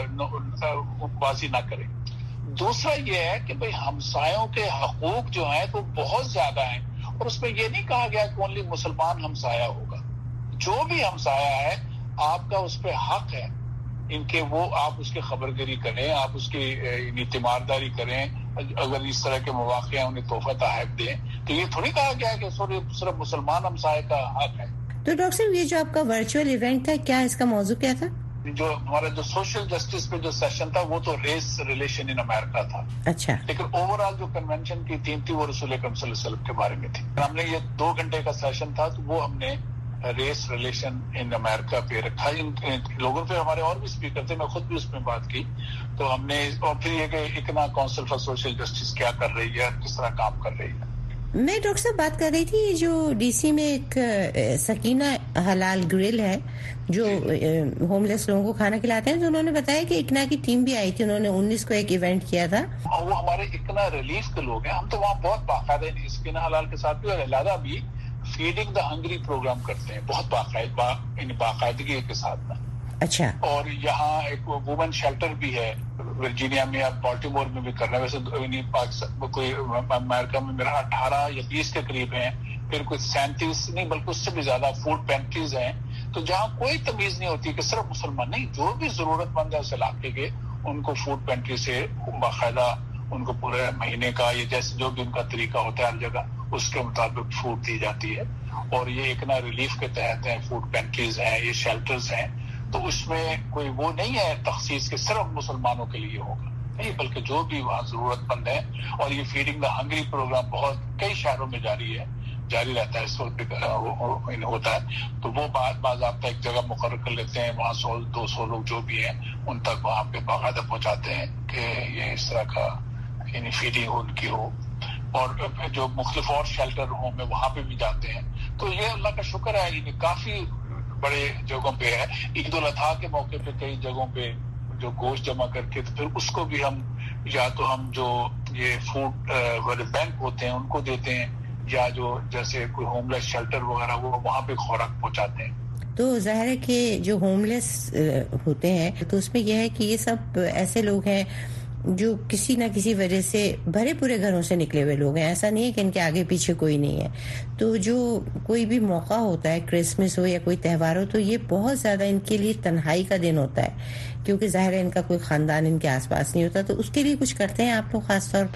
بازی نہ کریں. دوسرا یہ ہے کہ بھئی ہمسایوں کے حقوق جو ہیں تو بہت زیادہ ہیں، اور اس میں یہ نہیں کہا گیا کہ اونلی مسلمان ہمسایہ ہوگا. جو بھی ہمسایہ ہے آپ کا اس پہ حق ہے ان کے، وہ آپ اس کی خبرگیری کریں، آپ اس کی تیمارداری کریں. اگر اس طرح کے مواقع ہیں انہیں تحفہ تحائف دیں. تو یہ تھوڑی کہا گیا کہ صرف مسلمان ہمسایہ کا حق ہے. تو ڈاکٹر صاحب یہ جو آپ کا ورچوئل ایونٹ تھا، کیا اس کا موضوع کیا تھا؟ جو ہمارا جو سوشل جسٹس پہ جو سیشن تھا وہ تو ریس ریلیشن ان امریکہ تھا. اچھا. لیکن اوور آل جو کنونشن کی تھیم تھی وہ رسول اکرم صلی اللہ علیہ وسلم کے بارے میں تھی. ہم نے یہ دو گھنٹے کا سیشن تھا، تو وہ ہم نے ریس ریلیشن ان امریکہ پہ رکھا. ان لوگوں پہ ہمارے اور بھی اسپیکر تھے، میں خود بھی اس میں بات کی. تو ہم نے اور پھر یہ کہ ICNA council for social justice کیا کر رہی ہے، کس طرح کام کر رہی ہے. میں ڈاکٹر صاحب بات کر رہی تھی جو ڈی سی میں ایک سکینہ حلال گرل ہے جو ہوم لیس لوگوں کو کھانا کھلاتے ہیں، تو انہوں نے بتایا کہ اکنا کی ٹیم بھی آئی تھی، انہوں نے انیس کو ایک ایونٹ کیا تھا. وہ ہمارے اکنا ریلیف کے لوگ ہیں. ہم تو وہاں بہت باقاعدہ سکینہ حلال کے ساتھ بھی اور علیحدہ بھی فیڈنگ دا ہنگری پروگرام کرتے ہیں، بہت باقاعدہ باقاعدگی کے ساتھ. اچھا. اور یہاں ایک وومن شیلٹر بھی ہے ورجینیا میں، اب بالٹیمور میں بھی کر رہے ہیں. ویسے پاکستان کوئی امریکہ میں میرا اٹھارہ یا بیس کے قریب ہیں، پھر کچھ سینتیس نہیں بلکہ اس سے بھی زیادہ فوڈ پینٹریز ہیں. تو جہاں کوئی تمیز نہیں ہوتی کہ صرف مسلمان نہیں، جو بھی ضرورت مند ہے اس علاقے کے، ان کو فوڈ پینٹری سے باقاعدہ ان کو پورے مہینے کا یہ جیسے جو بھی ان کا طریقہ ہوتا ہے ہر جگہ اس کے مطابق فوڈ دی جاتی ہے. اور یہ اکنا ریلیف کے تحت ہیں، فوڈ پینٹریز ہیں، یہ شیلٹرز ہیں. تو اس میں کوئی وہ نہیں ہے تخصیص کے صرف مسلمانوں کے لیے ہوگا، نہیں، بلکہ جو بھی وہاں ضرورت مند ہے. اور یہ فیڈنگ دا ہنگری پروگرام بہت کئی شہروں میں جاری ہے، جاری رہتا ہے، اس وقت ہوتا ہے. تو وہ بات باضابطہ ایک جگہ مقرر کر لیتے ہیں، وہاں سو دو سو لوگ جو بھی ہیں ان تک وہاں پہ باقاعدہ پہنچاتے ہیں کہ یہ اس طرح کا یعنی فیڈنگ ان کی ہو. اور جو مختلف اور شیلٹر ہوں میں وہاں پہ بھی جاتے ہیں. تو یہ اللہ کا شکر ہے، یہ کافی بڑے جگہوں پہ ہے. عید الاضحیٰ کے موقع پہ کئی جگہوں پہ جو گوشت جمع کر کے تو پھر اس کو بھی ہم یا تو ہم جو یہ فوڈ والے بینک ہوتے ہیں ان کو دیتے ہیں، یا جو جیسے کوئی ہوم لیس شیلٹر وغیرہ وہ وہاں پہ خوراک پہنچاتے ہیں. تو ظاہر ہے کہ جو ہوم لیس ہوتے ہیں تو اس میں یہ ہے کہ یہ سب ایسے لوگ ہیں جو کسی نہ کسی وجہ سے بھرے پورے گھروں سے نکلے ہوئے لوگ ہیں. ایسا نہیں ہے کہ ان کے آگے پیچھے کوئی نہیں ہے. تو جو کوئی بھی موقع ہوتا ہے، کرسمس ہو یا کوئی تہوار ہو، تو یہ بہت زیادہ ان کے لیے تنہائی کا دن ہوتا ہے، کیونکہ ظاہر ہے ان کا کوئی خاندان ان کے آس پاس نہیں ہوتا. تو اس کے لیے کچھ کرتے ہیں آپ لوگ خاص طور پہ؟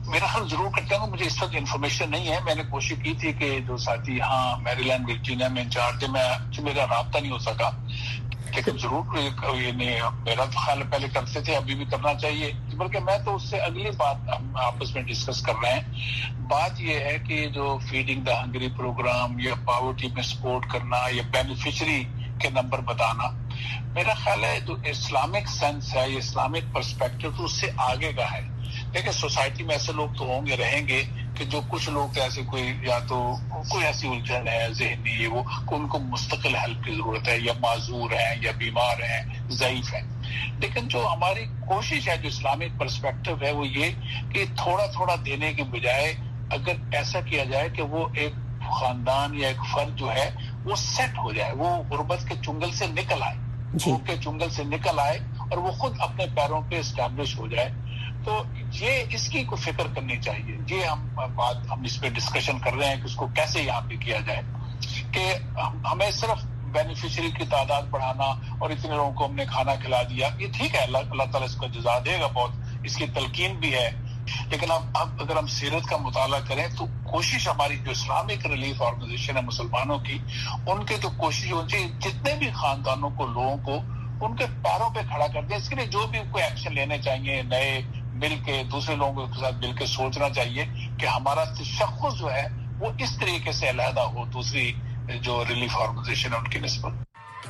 میرا حل ضرور کرتے ہیں. مجھے اس وقت انفارمیشن نہیں ہے. میں نے کوشش کی تھی کہ جو ساتھی یہاں میری لینڈ ورجینیا میں انچارج ہے, میں میرا رابطہ نہیں ہو سکا, لیکن ضرور یہ نہیں, میرا تو خیال پہلے کرتے تھے, ابھی بھی کرنا چاہیے. بلکہ میں تو اس سے اگلی بات ہم آپس میں ڈسکس کر رہے ہیں. بات یہ ہے کہ جو فیڈنگ دا ہنگری پروگرام یا پاورٹی میں سپورٹ کرنا یا بینیفیشری کے نمبر بتانا, میرا خیال ہے جو اسلامک سینس ہے, یہ اسلامک پرسپیکٹو تو اس سے آگے کا ہے. دیکھیں سوسائٹی میں ایسے لوگ تو ہوں گے, رہیں گے, کہ جو کچھ لوگ ایسے کوئی یا تو کوئی ایسی الجھن ہے ذہنی, یہ وہ ان کو مستقل ہیلپ کی ضرورت ہے, یا معذور ہیں یا بیمار ہیں, ضعیف ہیں. لیکن جو ہماری کوشش ہے, جو اسلامک پرسپیکٹو ہے, وہ یہ کہ تھوڑا تھوڑا دینے کے بجائے اگر ایسا کیا جائے کہ وہ ایک خاندان یا ایک فرد جو ہے وہ سیٹ ہو جائے, وہ غربت کے چنگل سے نکل آئے, بھوک کے چنگل سے نکل آئے اور وہ خود اپنے پیروں پہ اسٹیبلش ہو جائے. تو یہ اس کی کو فکر کرنی چاہیے. یہ ہم بات ہم اس پہ ڈسکشن کر رہے ہیں کہ اس کو کیسے یہاں پہ کیا جائے, کہ ہمیں صرف بینیفیشری کی تعداد بڑھانا اور اتنے لوگوں کو ہم نے کھانا کھلا دیا, یہ ٹھیک ہے, اللہ اللہ تعالیٰ اس کا جزا دے گا بہت, اس کی تلقین بھی ہے. لیکن اب اب اگر ہم سیرت کا مطالعہ کریں تو کوشش ہماری جو اسلامک ریلیف آرگنائزیشن ہے مسلمانوں کی, ان کے تو کوشش ہونی چاہیے جتنے بھی خاندانوں کو, لوگوں کو ان کے پیروں پہ کھڑا کر دیں. اس کے لیے جو بھی کوئی ایکشن لینے چاہیے, نئے مل کے دوسرے لوگوں کے ساتھ مل کے سوچنا چاہیے کہ ہمارا تشخص جو ہے وہ اس طریقے سے علیحدہ ہو دوسری جو ریلیف آرگنائزیشن ہے ان کی نسبت.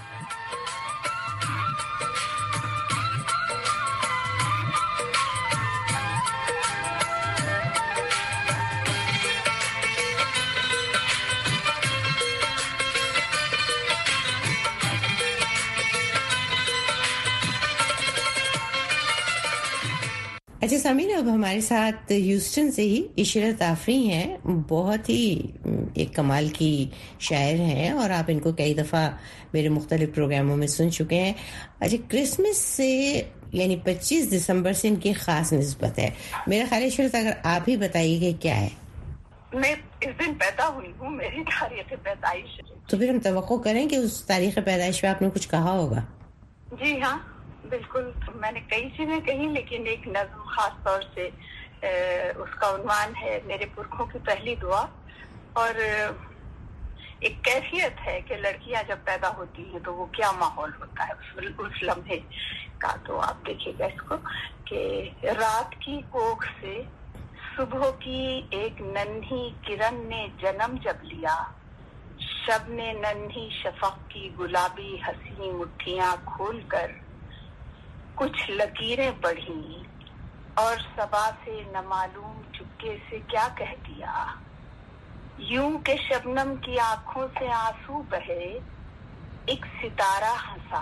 اچھا سامعین, اب ہمارے ساتھ ہیوسٹن سے ہی عشرت آفریں ہیں. بہت ہی ایک کمال کی شاعر ہیں اور آپ ان کو کئی دفعہ میرے مختلف پروگراموں میں سن چکے ہیں. اچھا, کرسمس سے یعنی پچیس دسمبر سے ان کی خاص نسبت ہے. میرا خیال ہے عشرت اگر آپ ہی بتائیے کہ کیا ہے. میں اس دن پیدا ہوئی ہوں, میری تاریخ پیدائش. تو پھر ہم توقع کریں کہ اس تاریخ پیدائش پہ آپ نے کچھ کہا ہوگا. جی ہاں بالکل, میں نے کئی چیزیں کہیں, لیکن ایک نظم خاص طور سے اس کا عنوان ہے میرے پرکھوں کی پہلی دعا. اور ایک کیفیت ہے کہ لڑکیاں جب پیدا ہوتی ہیں تو وہ کیا ماحول ہوتا ہے اس لمحے کا. تو آپ دیکھیے گا اس کو کہ رات کی کوکھ سے صبح کی ایک ننھی کرن نے جنم جب لیا, شب نے ننھی شفق کی گلابی حسین مٹھیاں کھول کر کچھ لکیریں پڑھی اور صبا سے نامعلوم چپکے سے کیا کہہ دیا. یوں کہ شبنم کی آنکھوں سے آنسو بہے, ایک ستارہ ہنسا,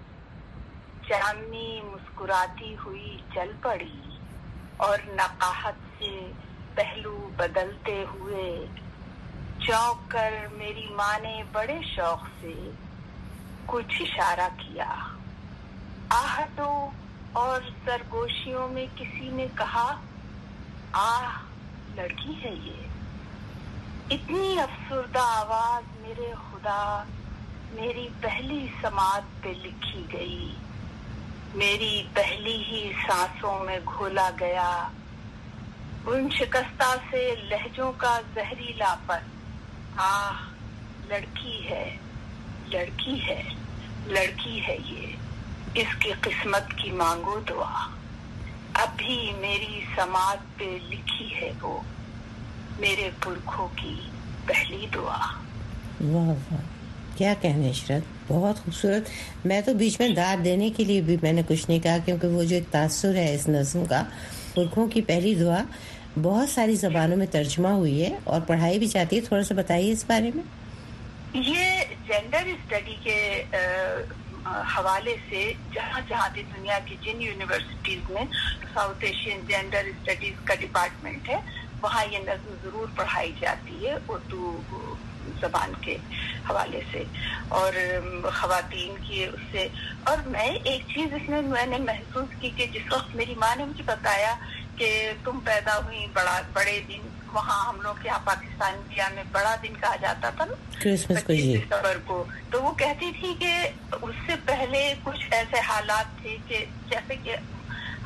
چاندنی مسکراتی ہوئی چل پڑی اور نقاہت سے پہلو بدلتے ہوئے چونک کر میری ماں نے بڑے شوق سے کچھ اشارہ کیا. آہٹوں اور سرگوشیوں میں کسی نے کہا, آہ لڑکی ہے یہ. اتنی افسردہ آواز میرے خدا میری پہلی سماعت پہ لکھی گئی, میری پہلی ہی سانسوں میں گھولا گیا. ان شکستہ سے لہجوں کا زہریلا پن, آہ لڑکی ہے, لڑکی ہے, لڑکی ہے یہ. اس کی قسمت کی مانگو دعا, اب بھی میری سماعت پہ لکھی ہے وہ, میرے پرکھوں کی پہلی دعا. واہ واہ, کیا کہنے عشرت, بہت خوبصورت. میں تو بیچ میں داد دینے کے لیے بھی میں نے کچھ نہیں کہا, کیونکہ وہ جو ایک تاثر ہے اس نظم کا, پرکھوں کی پہلی دعا, بہت ساری زبانوں میں ترجمہ ہوئی ہے اور پڑھائی بھی جاتی ہے. تھوڑا سا بتائیے اس بارے میں. یہ جینڈر اسٹڈی کے حوالے سے جہاں جہاں بھی دنیا کی جن یونیورسٹیز میں ساؤتھ ایشین جینڈر اسٹڈیز کا ڈپارٹمنٹ ہے, وہاں یہ نظم ضرور پڑھائی جاتی ہے اردو زبان کے حوالے سے اور خواتین کی اس سے. اور میں ایک چیز اس میں میں نے محسوس کی کہ جس وقت میری ماں نے مجھے بتایا کہ تم پیدا ہوئی بڑا بڑے دن, وہاں ہم لوگ یہاں پاکستان انڈیا میں بڑا دن کہا جاتا تھا نا کرسمس کو, جی دسمبر کو, تو وہ کہتی تھی کہ اس سے پہلے کچھ ایسے حالات تھے کہ جیسے کہ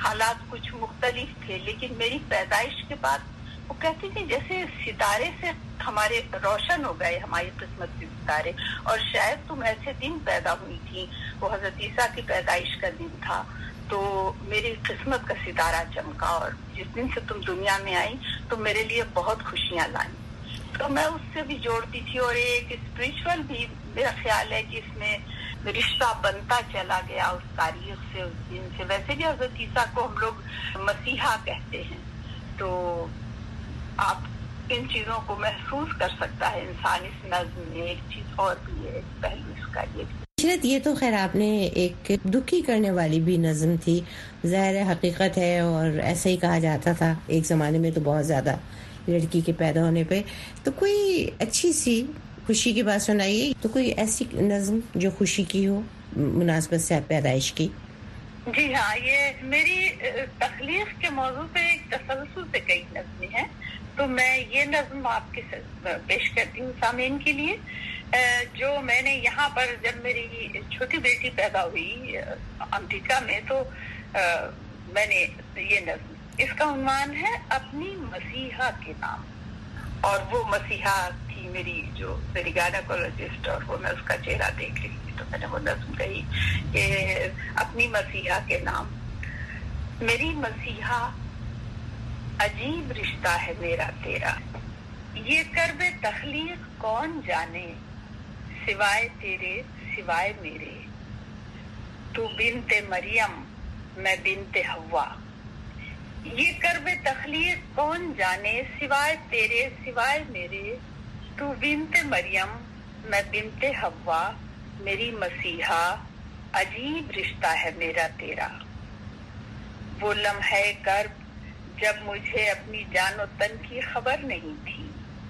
हालात कुछ मुख्तलिफ थे, लेकिन मेरी पैदाइश के बाद वो कहती थी जैसे सितारे से हमारे रोशन हो गए, हमारी किस्मत के सितारे, और शायद तुम ऐसे दिन पैदा हुई थी, वो हजरत ईसा की पैदाइश का दिन था, तो मेरी किस्मत का सितारा चमका और जिस दिन से तुम दुनिया में आई तो मेरे लिए बहुत खुशियां लाई। तो मैं उससे भी जोड़ती थी, और एक स्पिरिचुअल भी मेरा ख्याल है कि इसमें रिश्ता बनता चला गया उस तारीख से, उस दिन से। वैसे भी हजरत ईसा को हम लोग मसीहा कहते हैं, तो आप इन चीजों को महसूस कर सकता है इंसान इस नज्म में। एक चीज और भी है, एक पहलू इसका ये इशरत, ये तो खैर आपने एक दुखी करने वाली भी नज्म थी, ज़ाहिर हकीकत है, और ऐसा ही कहा जाता था एक ज़माने में तो बहुत ज़्यादा लड़की के पैदा होने पे। तो कोई अच्छी सी खुशी की बात सुनाइए, तो कोई ऐसी नज्म जो खुशी की हो मुनासबत से पैदाइश की। जी हाँ, ये मेरी तख्लीक के मौजू पे एक तसलसल से कई नज़में हैं, तो मैं ये नज़्म आपके पेश करती हूँ सामीन के लिए, जो मैंने यहाँ पर जब मेरी छोटी बेटी पैदा हुई अमेरिका में, तो आ, मैंने ये नज़्म, इसका उन्वान है अपनी मसीहा के नाम। और वो मसीहा थी मेरी जो मेरी गायनेकोलॉजिस्ट, और वो मैं उसका चेहरा देख रही थी, तो मैंने वो नज़्म कही कि अपनी मसीहा के नाम। मेरी मसीहा अजीब रिश्ता है मेरा तेरा, ये कर्ब तख्लीक कौन जाने, सिवाय तेरे सिवाय मेरे, तू बिनते मरियम मैं बिनते हव्वा। ये कर्ब तख्लीक कौन जाने, सिवाय तेरे सिवाय मेरे, तू बिनते मरियम मैं बिनते हव्वा। मेरी मसीहा अजीब रिश्ता है मेरा तेरा, वो लम्हे कर्ब जब मुझे अपनी जानो तन की खबर नहीं थी।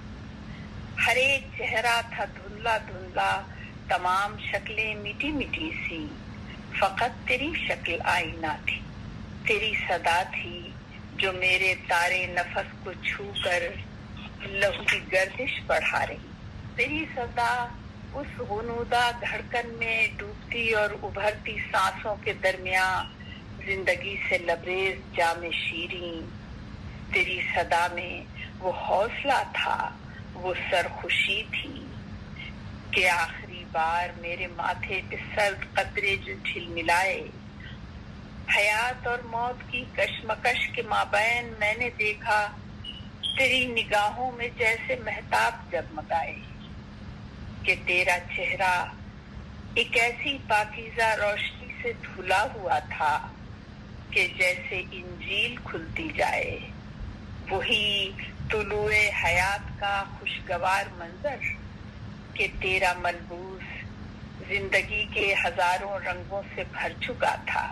हर एक चेहरा था धुंधला धुंधला, तमाम शक्लें मिटी मिटी सी, फकत तेरी शक्ल आईना थी। तेरी सदा थी जो मेरे तारे नफस को छू कर लहू की गर्दिश बढ़ा रही। तेरी सदा उस गुनूदा धड़कन में डूबती और उभरती सांसों के दरमियान जिंदगी से लबरेज जामे शीरीं। तेरी सदा में वो हौसला था, वो सरखुशी थी कि आखिरी बार मेरे माथे पे सर्द कतरे जो झिलमिलाए। हयात और मौत की कशमकश के माबैन मैंने देखा तेरी निगाहों में जैसे महताब जगमगाए, कि तेरा चेहरा एक ऐसी पाकीज़ा रोशनी से धुला हुआ था कि जैसे इंजील खुलती जाए। वही तुलुए हयात का खुशगवार मंजर, कि तेरा मलबूस जिंदगी के हजारों रंगों से भर चुका था,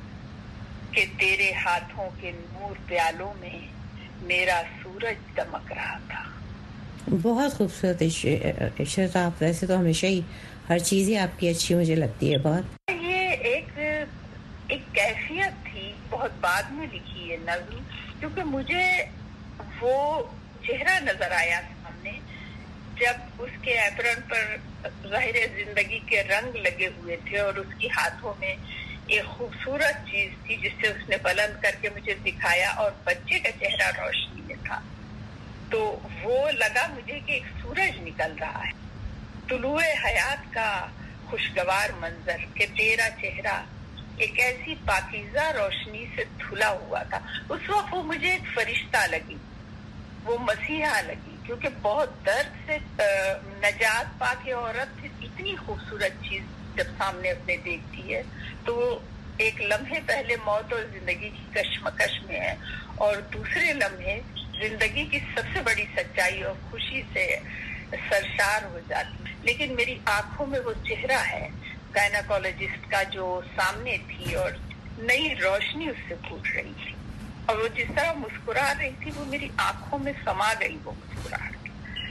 कि तेरे हाथों के नूर प्यालों में मेरा सूरज दमक रहा था। बहुत खूबसूरत इशरत, आप वैसे तो हमेशा ही हर चीज़ ही आपकी अच्छी मुझे लगती है बहुत। ये एक एक कैफियत थी, बहुत बाद में लिखी है नज़्म, क्योंकि मुझे वो चेहरा नजर आया सामने जब उसके एप्रन पर ज़ाहिर जिंदगी के रंग लगे हुए थे, और उसके हाथों में एक खूबसूरत चीज थी जिससे उसने बुलंद करके मुझे दिखाया, और बच्चे का चेहरा रोशनी में था। तो वो लगा मुझे कि एक सूरज निकल रहा है, तुलुए हयात का खुशगवार मंजर, कि तेरा चेहरा एक ऐसी पाकीज़ा रोशनी से धुला हुआ था। उस वक्त वो मुझे एक फरिश्ता लगी, वो मसीहा लगी, क्योंकि बहुत दर्द से नजात पाके औरत इतनी खूबसूरत चीज जब सामने अपने देखती है, तो एक लम्हे पहले मौत और जिंदगी की कशमकश में है, और दूसरे लम्हे जिंदगी की सबसे बड़ी सच्चाई और खुशी से सरशार हो जाती। लेकिन मेरी आंखों में वो चेहरा है गायनेकोलॉजिस्ट का जो सामने थी, और नई रोशनी उससे फूट रही थी, और वो जिस तरह मुस्कुरा रही थी वो मेरी आंखों में समा गई वो मुस्कुराहट।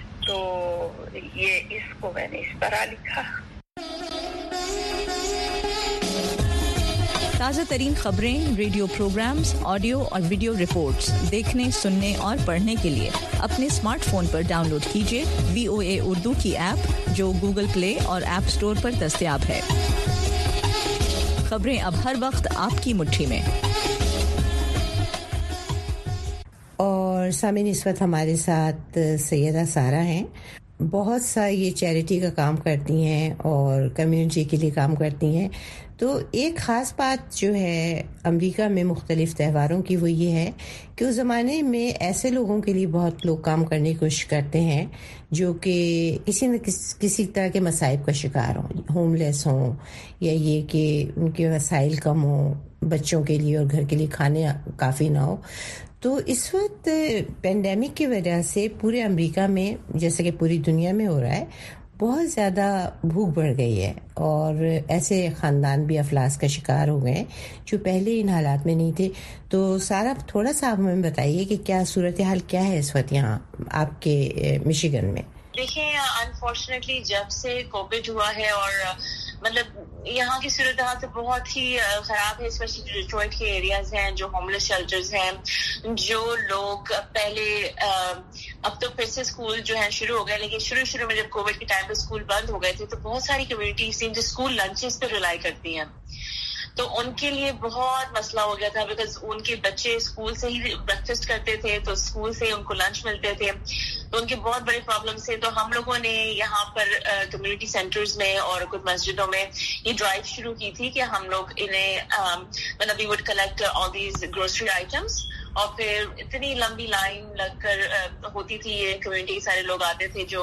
तो ये इसको मैंने इस तरह लिखा। ताज़ा तरीन खबरें, रेडियो प्रोग्राम्स, ऑडियो और वीडियो रिपोर्ट्स देखने, सुनने और पढ़ने के लिए अपने स्मार्टफोन पर डाउनलोड कीजिए वी ओ ए उर्दू की ऐप, जो गूगल प्ले और ऐप स्टोर पर दस्तयाब है। खबरें अब हर वक्त आपकी मुट्ठी में। اور سامعین اس وقت ہمارے ساتھ سیدہ سارہ ہیں. بہت سا یہ چیریٹی کا کام کرتی ہیں اور کمیونٹی کے لیے کام کرتی ہیں. تو ایک خاص بات جو ہے امریکہ میں مختلف تہواروں کی وہ یہ ہے کہ اس زمانے میں ایسے لوگوں کے لیے بہت لوگ کام کرنے کی کوشش کرتے ہیں جو کہ کسی نہ کسی طرح کے مصائب کا شکار ہوں, ہوم لیس ہوں, یا یہ کہ ان کے وسائل کم ہوں, بچوں کے لیے اور گھر کے لیے کھانے کافی نہ ہو. تو اس وقت پینڈیمک کی وجہ سے پورے امریکہ میں, جیسے کہ پوری دنیا میں ہو رہا ہے, بہت زیادہ بھوک بڑھ گئی ہے اور ایسے خاندان بھی افلاس کا شکار ہو گئے جو پہلے ان حالات میں نہیں تھے. تو سارا تھوڑا سا آپ ہمیں بتائیے کہ کیا صورتحال کیا ہے اس وقت یہاں آپ کے مشیگن میں. دیکھیں, انفارچونیٹلی جب سے کووڈ ہوا ہے اور مطلب یہاں کی صورتحال تو بہت ہی خراب ہے, اسپیشلی جو ڈیٹروئٹ کے ایریاز ہیں, جو ہوم لیس شیلٹرز ہیں, جو لوگ پہلے اب تو پھر سے اسکول جو ہے شروع ہو گئے, لیکن شروع شروع میں جب کووڈ کے ٹائم پہ اسکول بند ہو گئے تھے تو بہت ساری کمیونٹیز تھیں جو اسکول لنچز پہ ریلائی کرتی ہیں. تو ان کے لیے بہت مسئلہ ہو گیا تھا, بیکاز ان کے بچے اسکول سے ہی بریکفاسٹ کرتے تھے, تو اسکول سے ان کو لنچ ملتے تھے, تو ان کے بہت بڑے پرابلمس تھے. تو ہم لوگوں نے یہاں پر کمیونٹی سینٹرز میں اور کچھ مسجدوں میں یہ ڈرائیو شروع کی تھی کہ ہم لوگ انہیں مطلب we would collect all these grocery items, اور پھر اتنی لمبی لائن لگ کر ہوتی تھی. یہ کمیونٹی سارے لوگ آتے تھے جو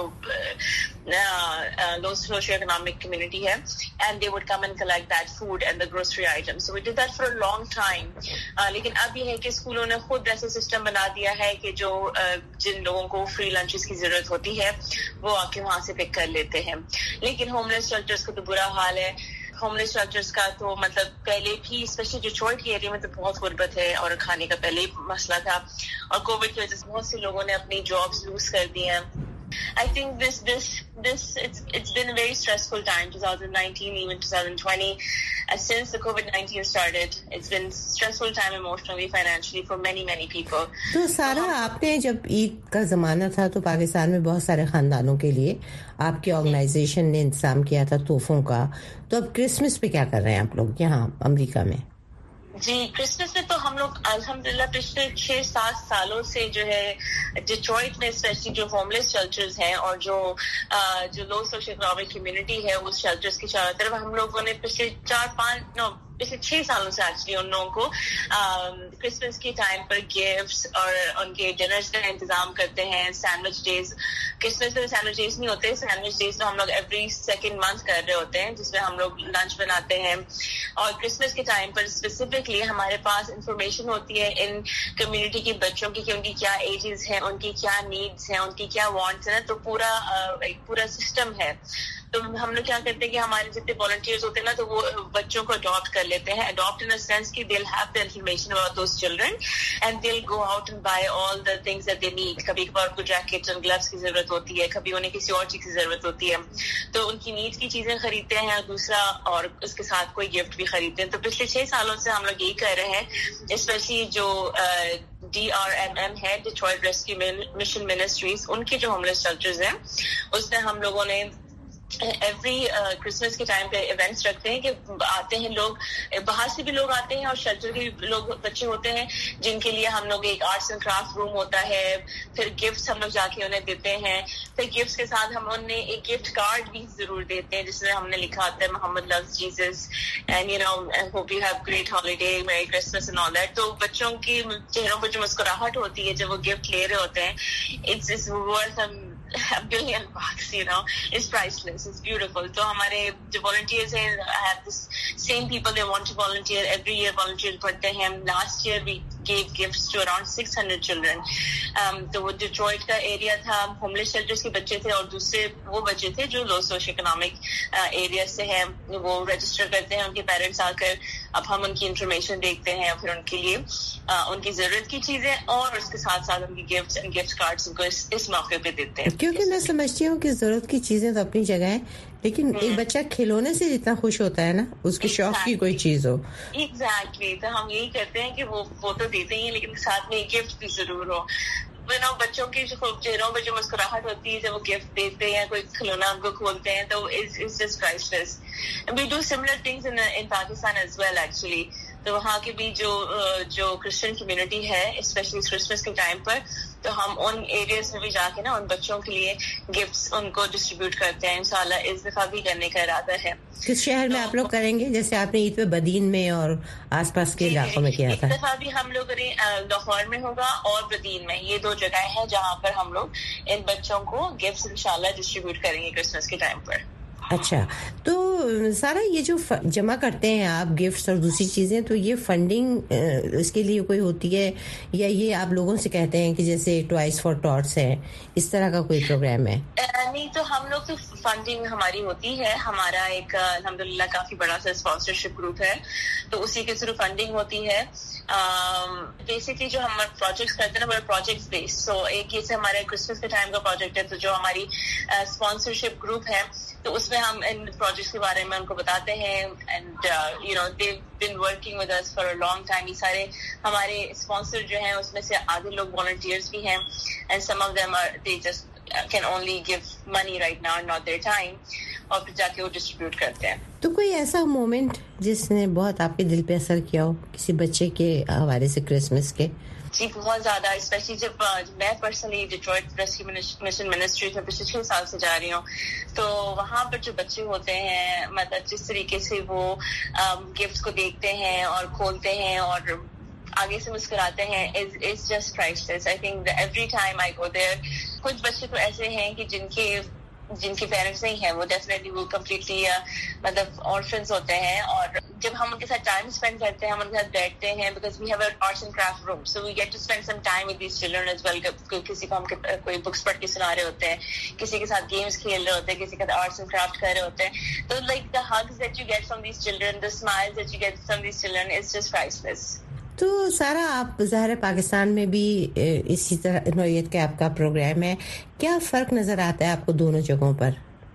لو سوشو اکنامک کمیونٹی ہے, and they would come and collect that food and the grocery items. So we did that for a long time. لیکن اب یہ ہے کہ اسکولوں نے خود ایسا سسٹم بنا دیا ہے کہ جو جن لوگوں کو فری لنچز کی ضرورت ہوتی ہے وہ آ کے وہاں سے پک کر لیتے ہیں. لیکن ہوم لیس شیلٹرز کا تو برا حال ہے. ہوم لیس شیلٹرز کا تو مطلب پہلے بھی اسپیشلی ڈیٹروئٹ کے ایریا میں تو بہت غربت ہے اور کھانے کا پہلے ہی مسئلہ تھا, اور کووڈ کی وجہ سے بہت سے لوگوں نے اپنی جابس لوز کر دی ہیں. I think this this this it's it's been a very stressful time, twenty nineteen even twenty twenty. Uh, since the COVID nineteen started, it's been stressful time emotionally, financially for many many people. تو سارا, آپ نے جب عید کا زمانہ تھا تو پاکستان میں بہت سارے خاندانوں کے لیے آپ کی آرگنائزیشن نے انتظام کیا تھا تحفوں کا, تو اب کرسمس پہ کیا کر رہے ہیں آپ لوگ یہاں امریکہ میں؟ جی, کرسمس میں تو ہم لوگ الحمدللہ پچھلے چھ سات سالوں سے جو ہے ڈیٹروئٹ میں اسپیشلی جو ہوم لیس شیلٹرز ہیں اور جو جو لو سوشل اکنامک کمیونٹی ہے اس شیلٹرز کی چاروں طرف ہم لوگوں نے پچھلے چار پانچ نو پچھلے چھ سالوں سے ایکچولی ان لوگوں کو کرسمس کے ٹائم پر گفٹس اور ان کے ڈنرز کا انتظام کرتے ہیں. سینڈوچ ڈیز, کرسمس میں سینڈوچ ڈیز نہیں ہوتے, سینڈوچ ڈیز تو ہم لوگ ایوری سیکنڈ منتھ کر رہے ہوتے ہیں, جس میں ہم لوگ لنچ بناتے ہیں. اور کرسمس کے ٹائم پر اسپیسیفکلی ہمارے پاس انفارمیشن ہوتی ہے ان کمیونٹی کے بچوں کی کہ ان کی کیا ایجز ہیں, ان کی کیا نیڈس ہیں, ان کی کیا وانٹس ہیں. تو پورا ایک پورا سسٹم ہے. تو ہم لوگ کیا کرتے ہیں کہ ہمارے جتنے والنٹیئرز ہوتے ہیں نا, تو وہ بچوں کو اڈاپٹ کر لیتے ہیں. اڈاپٹ ان سینس کہ they'll have the information about those children and they'll go out and buy all the things that they need. کبھی کبھار کو جیکٹ اور گلوز کی ضرورت ہوتی ہے, کبھی انہیں کسی اور چیز کی ضرورت ہوتی ہے, تو ان کی نیڈ کی چیزیں خریدتے ہیں, دوسرا اور اس کے ساتھ کوئی گفٹ بھی خریدتے ہیں. تو پچھلے چھ سالوں سے ہم لوگ یہی کر رہے ہیں, اسپیشلی جو ڈی آر ایم ایم ہے, ڈیٹروئٹ ریسکیو مشن منسٹریز, ان کے جو ہوم لیس شیلٹرز ہیں اس میں ہم لوگوں نے ایوری کرسمس کے ٹائم پہ ایونٹس رکھتے ہیں کہ آتے ہیں لوگ, باہر سے بھی لوگ آتے ہیں اور شیلٹر کے لوگ بچے ہوتے ہیں جن کے لیے ہم لوگ ایک آرٹس اینڈ کرافٹ روم ہوتا ہے, پھر گفٹس ہم لوگ جا کے انہیں دیتے ہیں. پھر گفٹس کے ساتھ ہم انہیں ایک گفٹ کارڈ بھی ضرور دیتے ہیں جس میں ہم نے لکھا ہوتا ہے Muhammad loves Jesus and you know hope you have great holiday, merry Christmas and all that. تو بچوں کی چہروں پر جو مسکراہٹ ہوتی ہے جب وہ گفٹ لے رہے ہوتے ہیں, it's it's worth a billion bucks, you know, it's priceless, it's beautiful. تو ہمارے جو volunteers ہیں, I have this same people, they want to volunteer every year, volunteer کرتے ہیں. Last year we gave gifts to around six hundred children. um, تو وہ ڈیٹروئٹ کا area تھا, ہوم لیس شیلٹرز کے بچے تھے, اور دوسرے وہ بچے تھے جو لو سوشل اکنامک ایریا سے ہیں, وہ رجسٹر کرتے ہیں ان کے پیرنٹس آ کر. اب ہم ان کی انفارمیشن دیکھتے ہیں, پھر ان کے لیے ان کی ضرورت کی چیزیں اور اس کے ساتھ ساتھ ان کی گفٹس اینڈ گفٹ کارڈس ان کو اس, اس موقع پہ دیتے ہیں. کیونکہ میں سمجھتی ہوں کہ ضرورت کی چیزیں تو اپنی جگہ ہیں, لیکن ایک بچہ کھلونے سے جتنا خوش ہوتا ہے نا, اس کے شوق کی کوئی چیز ہو. ایگزیکٹلی, تو ہم یہی کرتے ہیں کہ وہ وہ تو دیتے ہی ہیں لیکن ساتھ میں گفٹ بھی ضرور ہو. نو بچوں کی چہروں پہ جو مسکراہٹ ہوتی ہے جب وہ گفٹ دیتے ہیں, کوئی کھلونا ان کو کھولتے ہیں, تو it's just priceless. We do similar things in Pakistan as well actually. تو وہاں کی بھی جو جو کرسچن کمیونٹی ہے اسپیشلی کرسمس کے ٹائم پر, تو ہم ان ایریاز میں بھی جا کے نا ان بچوں کے لیے گفٹس ان کو ڈسٹریبیوٹ کرتے ہیں. انشاءاللہ اس دفعہ بھی کرنے کا ارادہ ہے. کس شہر میں آپ لوگ کریں گے؟ جیسے آپ نے عید پہ بدین میں اور آس پاس کے علاقوں میں کیا تھا. اس دفعہ بھی ہم لوگ لاہور میں ہوگا اور بدین میں, یہ دو جگہیں ہیں جہاں پر ہم لوگ ان بچوں کو گفٹس انشاءاللہ ڈسٹریبیوٹ کریں گے کرسمس کے ٹائم پر. اچھا, تو سارا یہ جو جمع کرتے ہیں آپ گفٹس اور دوسری چیزیں, تو یہ فنڈنگ اس کے لیے کوئی ہوتی ہے یا یہ آپ لوگوں سے کہتے ہیں کہ جیسے ٹوائس فار ٹاٹس ہے, اس طرح کا کوئی پروگرام ہے؟ نہیں, تو ہم لوگ تو فنڈنگ ہماری ہوتی ہے. ہمارا ایک الحمدللہ کافی بڑا سا اسپانسرشپ گروپ ہے, تو اسی کے تھرو فنڈنگ ہوتی ہے. بیسکلی جو ہم پروجیکٹس کرتے ہیں نا وہ پروجیکٹس بیس. سو ایک یہ سے ہمارے کرسمس کے ٹائم کا پروجیکٹ ہے, تو جو ہماری اسپانسرشپ گروپ ہے تو اس میں ہم ان پروجیکٹس کے بارے میں ان کو بتاتے ہیں. And you know they been working with us for a long time. یہ سارے ہمارے اسپانسر جو ہیں اس میں سے آدھے لوگ والنٹیئرس بھی ہیں, and some of them are they just can only give money right now and not their time, اور پھر جا کے وہ ڈسٹریبیوٹ کرتے ہیں. تو کوئی ایسا مومنٹ جس نے بہت آپ کے دل پہ اثر کیا ہو کسی بچے کے حوالے سے کرسمس کے؟ جی بہت زیادہ, اسپیشلی جب میں personally Detroit rescue mission ministry میں پچھلے چھ سال سے جا رہی ہوں, تو وہاں پر جو بچے ہوتے ہیں مطلب جس طریقے سے وہ گفٹس کو دیکھتے ہیں اور کھولتے ہیں اور آگے سے مسکراتے ہیں, it's just priceless. I think that every time I go there, کچھ بچے تو ایسے ہیں کہ جن کے جن کے پیرنٹس نہیں ہیں, وہ ڈیفینیٹلی وہ کمپلیٹلی مطلب آرفنس ہوتے ہیں, اور جب ہم ان کے ساتھ ٹائم اسپینڈ کرتے ہیں, ہم ان کے ساتھ بیٹھتے ہیں, because we have a arts and craft room, so we get to spend some time with these children as well. کسی کو ہم کوئی بکس پڑھ کے سنا رہے ہوتے ہیں, کسی کے ساتھ گیمس کھیل رہے ہوتے ہیں, کسی کے ساتھ آرٹس اینڈ کرافٹ کر رہے ہوتے ہیں. تو like the hugs that you get from these children, the smiles that you get from these children, is just priceless. تو سارا آپ ظاہر پاکستان میں بھی اسی طرح نوعیت کا آپ کا پروگرام ہے, کیا فرق نظر آتا ہے آپ کو دونوں جگہوں پر؟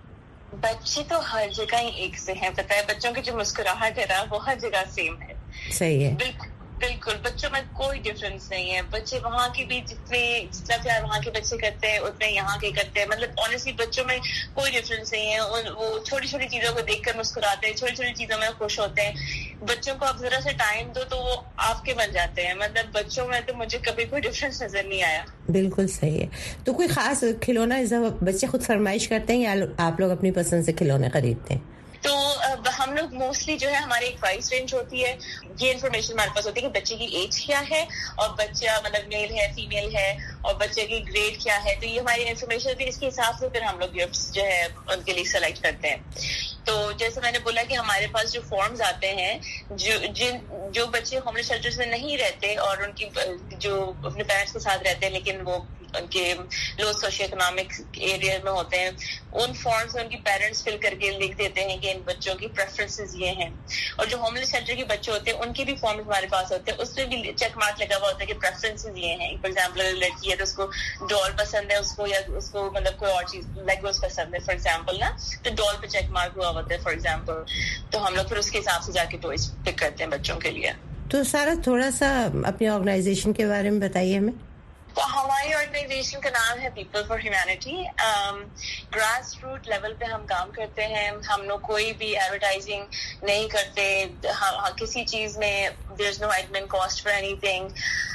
بچے تو ہر جگہ ہی ایک سے ہیں, پتہ ہے بچوں کی جو مسکراہٹ ہے نا وہ ہر جگہ سیم ہے. صحیح ہے, بالکل بالکل, بچوں میں کوئی ڈفرینس نہیں ہے. بچے وہاں کی بھی جتنے جتنا پیار وہاں کے بچے کرتے ہیں اتنے یہاں کے کرتے ہیں. مطلب آنیسٹلی بچوں میں کوئی ڈفرینس نہیں ہے. وہ چھوٹی چھوٹی چیزوں کو دیکھ کر مسکراتے ہیں, چھوٹی چھوٹی چیزوں میں خوش ہوتے ہیں. بچوں کو آپ ذرا سا ٹائم دو تو وہ آپ کے بن جاتے ہیں. مطلب بچوں میں تو مجھے کبھی کوئی ڈفرینس نظر نہیں آیا. بالکل صحیح ہے. تو کوئی خاص کھلونا بچے خود فرمائش کرتے ہیں یا آپ لوگ اپنی پسند سے کھلونے خریدتے ہیں؟ تو ہم لوگ موسٹلی جو ہے ہماری ایک پرائس رینج ہوتی ہے, یہ انفارمیشن ہمارے پاس ہوتی ہے کہ بچے کی ایج کیا ہے اور بچہ مطلب میل ہے فیمیل ہے اور بچے کی گریڈ کیا ہے. تو یہ ہماری انفارمیشن ہوتی ہے, اس کے حساب سے پھر ہم لوگ گفٹس جو ہے ان کے لیے سلیکٹ کرتے ہیں. تو جیسے میں نے بولا کہ ہمارے پاس جو فارمز آتے ہیں, جو جن جو بچے ہوم لیس شیلٹرز میں نہیں رہتے اور ان کی جو اپنے پیرنٹس کے ساتھ رہتے ہیں لیکن وہ ان کے لو سوشل اکنامک ایریا میں ہوتے ہیں, ان فارمز میں ان کی پیرنٹس فل کر کے لکھ دیتے ہیں کہ ان بچوں کی پریفرنسز یہ ہیں. اور جو ہوم لیس شیلٹر کے بچے ہوتے ہیں ان کے بھی فارمز ہمارے پاس ہوتے ہیں, اس میں بھی چیک مارک لگا ہوا ہوتا ہے کہ پریفرنسز یہ ہیں. فار ایگزامپل اگر لڑکی ہے تو اس کو ڈال پسند ہے, اس کو یا اس کو مطلب کوئی اور چیز لیگوز پسند ہے فار ایگزامپل نا, تو ڈال پہ چیک مارک ہوا ہوتا ہے فار ایگزامپل. تو ہم لوگ پھر اس کے حساب سے جا کے ٹوائز پک کرتے ہیں بچوں کے لیے. تو سارا تھوڑا سا اپنی آرگنائزیشن کے بارے میں بتائیے ہمیں. تو ہماری آرگنائزیشن کا نام ہے people for humanity. Grass root level پہ ہم کام کرتے ہیں. ہم لوگ کوئی بھی ایڈورٹائزنگ نہیں کرتے کسی چیز میں. There is no admin cost for anything.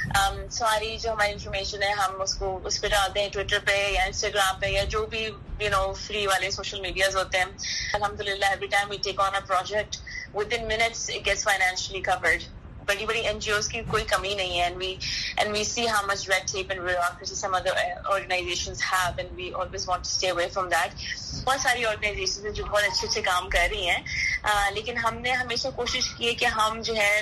ساری جو ہماری انفارمیشن ہے ہم اس کو اس پہ ڈالتے ہیں, ٹویٹر پہ یا انسٹاگرام پہ یا جو بھی یو نو فری والے سوشل میڈیاز ہوتے ہیں. الحمد للہ every time we take on a project within minutes it gets financially covered. بڑی بڑی این جی اوز کی کوئی کمی نہیں ہے. And we and we see how much red tape and bureaucracy some other organizations have, and we always want to stay away from that. بہت ساری organisations ہیں جو بہت اچھے اچھے کام کر رہی ہیں, لیکن ہم نے ہمیشہ کوشش کی ہے کہ ہم جو ہے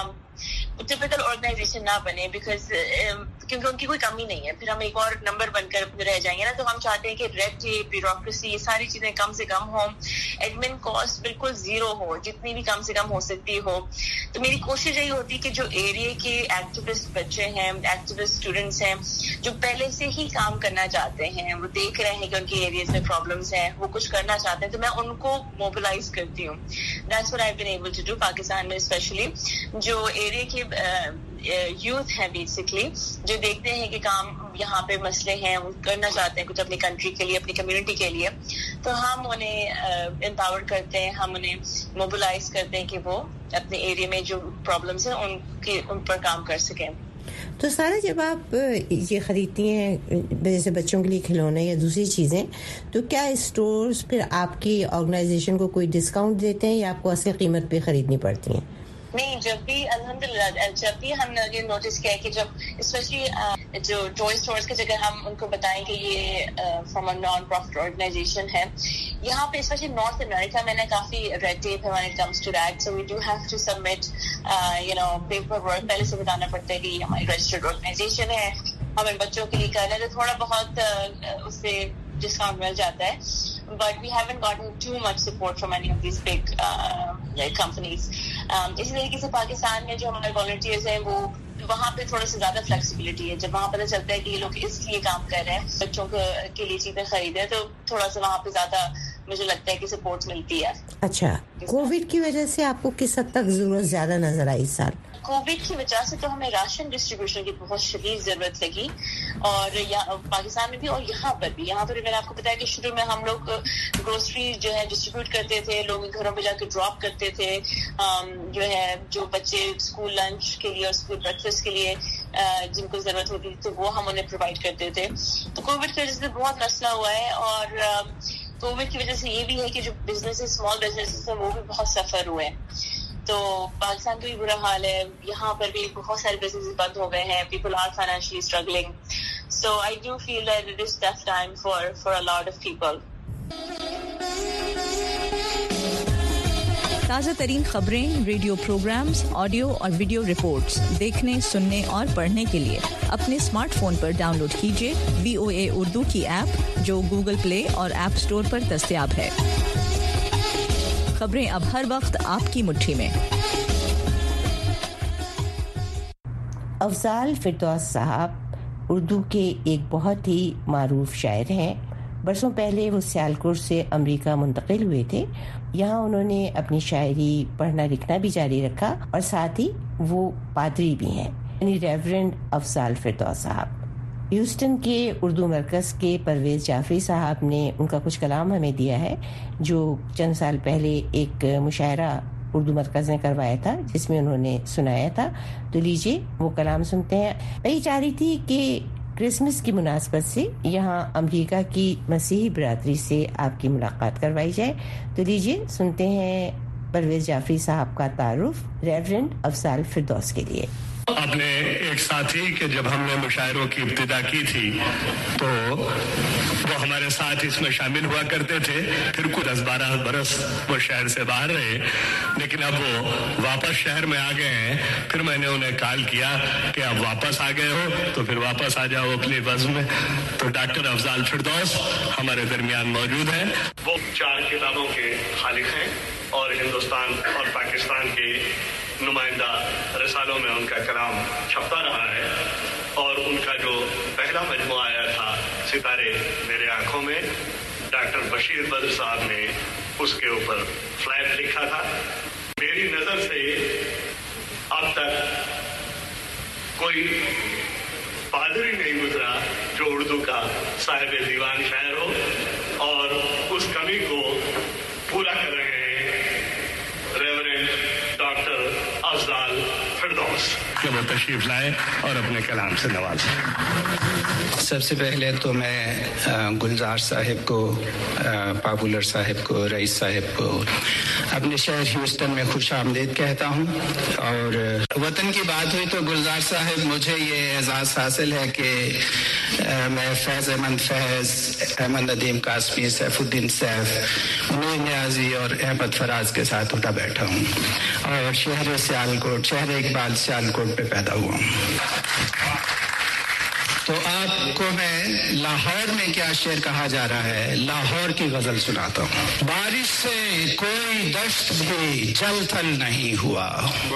ٹپیکل آرگنائزیشن نہ بنے, بیکاز کیونکہ ان کی کوئی کمی نہیں ہے. پھر ہم ایک اور نمبر بن کر رہ جائیں گے نا. تو ہم چاہتے ہیں کہ ریڈ ٹیپ, بیوروکریسی, یہ ساری چیزیں کم سے کم ہوں, ایڈمن کاسٹ بالکل زیرو ہو, جتنی بھی کم سے کم ہو سکتی ہو. تو میری کوشش یہی ہوتی ہے کہ جو ایریا کے ایکٹیوسٹ بچے ہیں, ایکٹیوسٹ اسٹوڈنٹس ہیں, جو پہلے سے ہی کام کرنا چاہتے ہیں, وہ دیکھ رہے ہیں کہ ان کے ایریاز میں پرابلمس ہیں, وہ کچھ کرنا چاہتے ہیں, تو میں ان کو موبلائز کرتی ہوں. That's what I been able to do Pakistan میں, اسپیشلی جو ایریا کے یوتھ ہیں بیسکلی, جو دیکھتے ہیں کہ کام یہاں پہ مسئلے ہیں, وہ کرنا چاہتے ہیں کچھ اپنی کنٹری کے لیے, اپنی کمیونٹی کے لیے. تو ہم انہیں امپاور کرتے ہیں, ہم انہیں موبلائز کرتے ہیں کہ وہ اپنے ایریا میں جو پرابلمس ہیں ان کے ان پر کام کر سکیں. تو سارا جب آپ یہ خریدتی ہیں جیسے بچوں کے لیے کھلونے یا دوسری چیزیں, تو کیا اسٹورز پھر آپ کی آرگنائزیشن کو کوئی ڈسکاؤنٹ دیتے ہیں یا آپ کو اصل قیمت پہ خریدنی پڑتی ہیں؟ نہیں, جب بھی الحمدللہ جب بھی ہم نے یہ نوٹس کیا ہے کہ جب اسپیشلی جو ٹوائے اسٹورز کی جگہ ہم ان کو بتائیں کہ یہ from a non profit organization ہے, یہاں پہ اسپیشلی نارتھ امریکہ میں نا کافی ریڈ ٹیپ ہے when it comes to that, so we do have to submit you know paper work. پہلے سے بتانا پڑتا ہے کہ یہ ہماری رجسٹرڈ آرگنائزیشن ہے, ہمیں بچوں کے لیے کر رہے ہیں, تو تھوڑا بہت اس سے ڈسکاؤنٹ مل جاتا ہے. But we haven't gotten too much support from any of these big uh, like companies. Um, اسی طریقے سے پاکستان میں جو ہمارے والنٹیئرز ہیں وہ وہاں پہ تھوڑا سا زیادہ فلیکسیبلٹی ہے. جب وہاں پتہ چلتا ہے کہ یہ لوگ اس لیے کام کر رہے ہیں, بچوں کے لیے چیزیں خریدیں, تو تھوڑا سا وہاں پہ زیادہ مجھے لگتا ہے کہ سپورٹ ملتی ہے. اچھا, کووڈ کی وجہ سے آپ کو کس حد تک ضرورت زیادہ نظر آئی اس سال؟ کووڈ کی وجہ سے تو ہمیں راشن ڈسٹریبیوشن کی بہت شدید ضرورت لگی, اور پاکستان میں بھی اور یہاں پر بھی. یہاں پر میں نے آپ کو بتایا کہ شروع میں ہم لوگ گروسری جو ہے ڈسٹریبیوٹ کرتے تھے, لوگ گھروں پہ جا کے ڈراپ کرتے تھے, جو ہے جو بچے اسکول لنچ کے لیے اور اسکول بریکفاسٹ کے لیے جن کو ضرورت ہوتی تھی تو وہ ہم انہیں پرووائڈ کرتے تھے. تو کووڈ کی وجہ سے بہت مسئلہ ہوا ہے, اور کووڈ کی وجہ سے یہ بھی ہے کہ جو بزنس اسمال بزنس ہیں وہ بھی بہت سفر ہوئے. تو پاکستان کا بھی برا حال ہے, یہاں پر بھی بہت سارے بزنس بند ہو گئے ہیں. People are financially struggling, so I do feel that it is tough time for for a lot of people. تازہ ترین خبریں, ریڈیو پروگرامز, آڈیو اور ویڈیو رپورٹس دیکھنے, سننے اور پڑھنے کے لیے اپنے اسمارٹ فون پر ڈاؤن لوڈ کیجیے وی او اے اردو کی ایپ جو گوگل پلے اور ایپ اسٹور پر دستیاب ہے. خبریں اب ہر وقت آپ کی مٹھی میں. افضال فردوس صاحب اردو کے ایک بہت ہی معروف شاعر ہیں. برسوں پہلے وہ سیالکوٹ سے امریکہ منتقل ہوئے تھے. یہاں انہوں نے اپنی شاعری پڑھنا لکھنا بھی جاری رکھا, اور ساتھ ہی وہ پادری بھی ہیں, یعنی ریورنڈ افضال فردوس صاحب. ہیوسٹن کے اردو مرکز کے پرویز جعفری صاحب نے ان کا کچھ کلام ہمیں دیا ہے, جو چند سال پہلے ایک مشاعرہ اردو مرکز نے کروایا تھا جس میں انہوں نے سنایا تھا. تو لیجیے وہ کلام سنتے ہیں. میں یہ چاہ رہی تھی کہ کرسمس کی مناسبت سے یہاں امریکہ کی مسیحی برادری سے آپ کی ملاقات کروائی جائے. تو لیجیے سنتے ہیں پرویز جعفری صاحب کا تعارف ریورنڈ افضال فردوس کے لیے. اپنے ایک ساتھی کہ جب ہم نے مشاعروں کی ابتدا کی تھی تو وہ ہمارے ساتھ اس میں شامل ہوا کرتے تھے. پھر کچھ دس بارہ برس وہ شہر سے باہر رہے, لیکن اب وہ واپس شہر میں آ گئے ہیں. پھر میں نے انہیں کال کیا کہ اب واپس آ گئے ہو تو پھر واپس آ جاؤ اپنی وزن میں. تو ڈاکٹر افضال فردوس ہمارے درمیان موجود ہیں. وہ چار کتابوں کے خالق ہیں اور ہندوستان اور پاکستان کے نمائندہ رسالوں میں ان کا کلام چھپتا رہا ہے. اور ان کا جو پہلا مجموعہ آیا تھا ستارے میرے آنکھوں میں, ڈاکٹر بشیر بدر صاحب نے اس کے اوپر فلیپ لکھا تھا. میری نظر سے اب تک کوئی پادری نہیں گزرا جو اردو کا صاحب دیوان شاعر ہو, اور اس کمی کو پورا کر رہے ہیں ریورنڈ ڈاکٹر افضال فردوس. کہ وہ تشریف لائے اور اپنے کلام سے نوازیں. سب سے پہلے تو میں گلزار صاحب کو, پاپولر صاحب کو, رئیس صاحب کو اپنے شہر ہیوسٹن میں خوش آمدید کہتا ہوں. اور وطن کی بات ہوئی تو گلزار صاحب مجھے یہ اعزاز حاصل ہے کہ میں فیض احمد فیض, احمد ندیم قاسمی, سیف الدین سیف, نور نیازی اور احمد فراز کے ساتھ اٹھا بیٹھا ہوں, اور شہر سیالکوٹ, شہر اقبال سیالکوٹ پہ پیدا ہوا ہوں. تو آپ کو میں لاہور میں کیا شعر کہا جا رہا ہے, لاہور کی غزل سناتا ہوں. بارش سے کوئی دشت بھی جل تھل نہیں ہوا,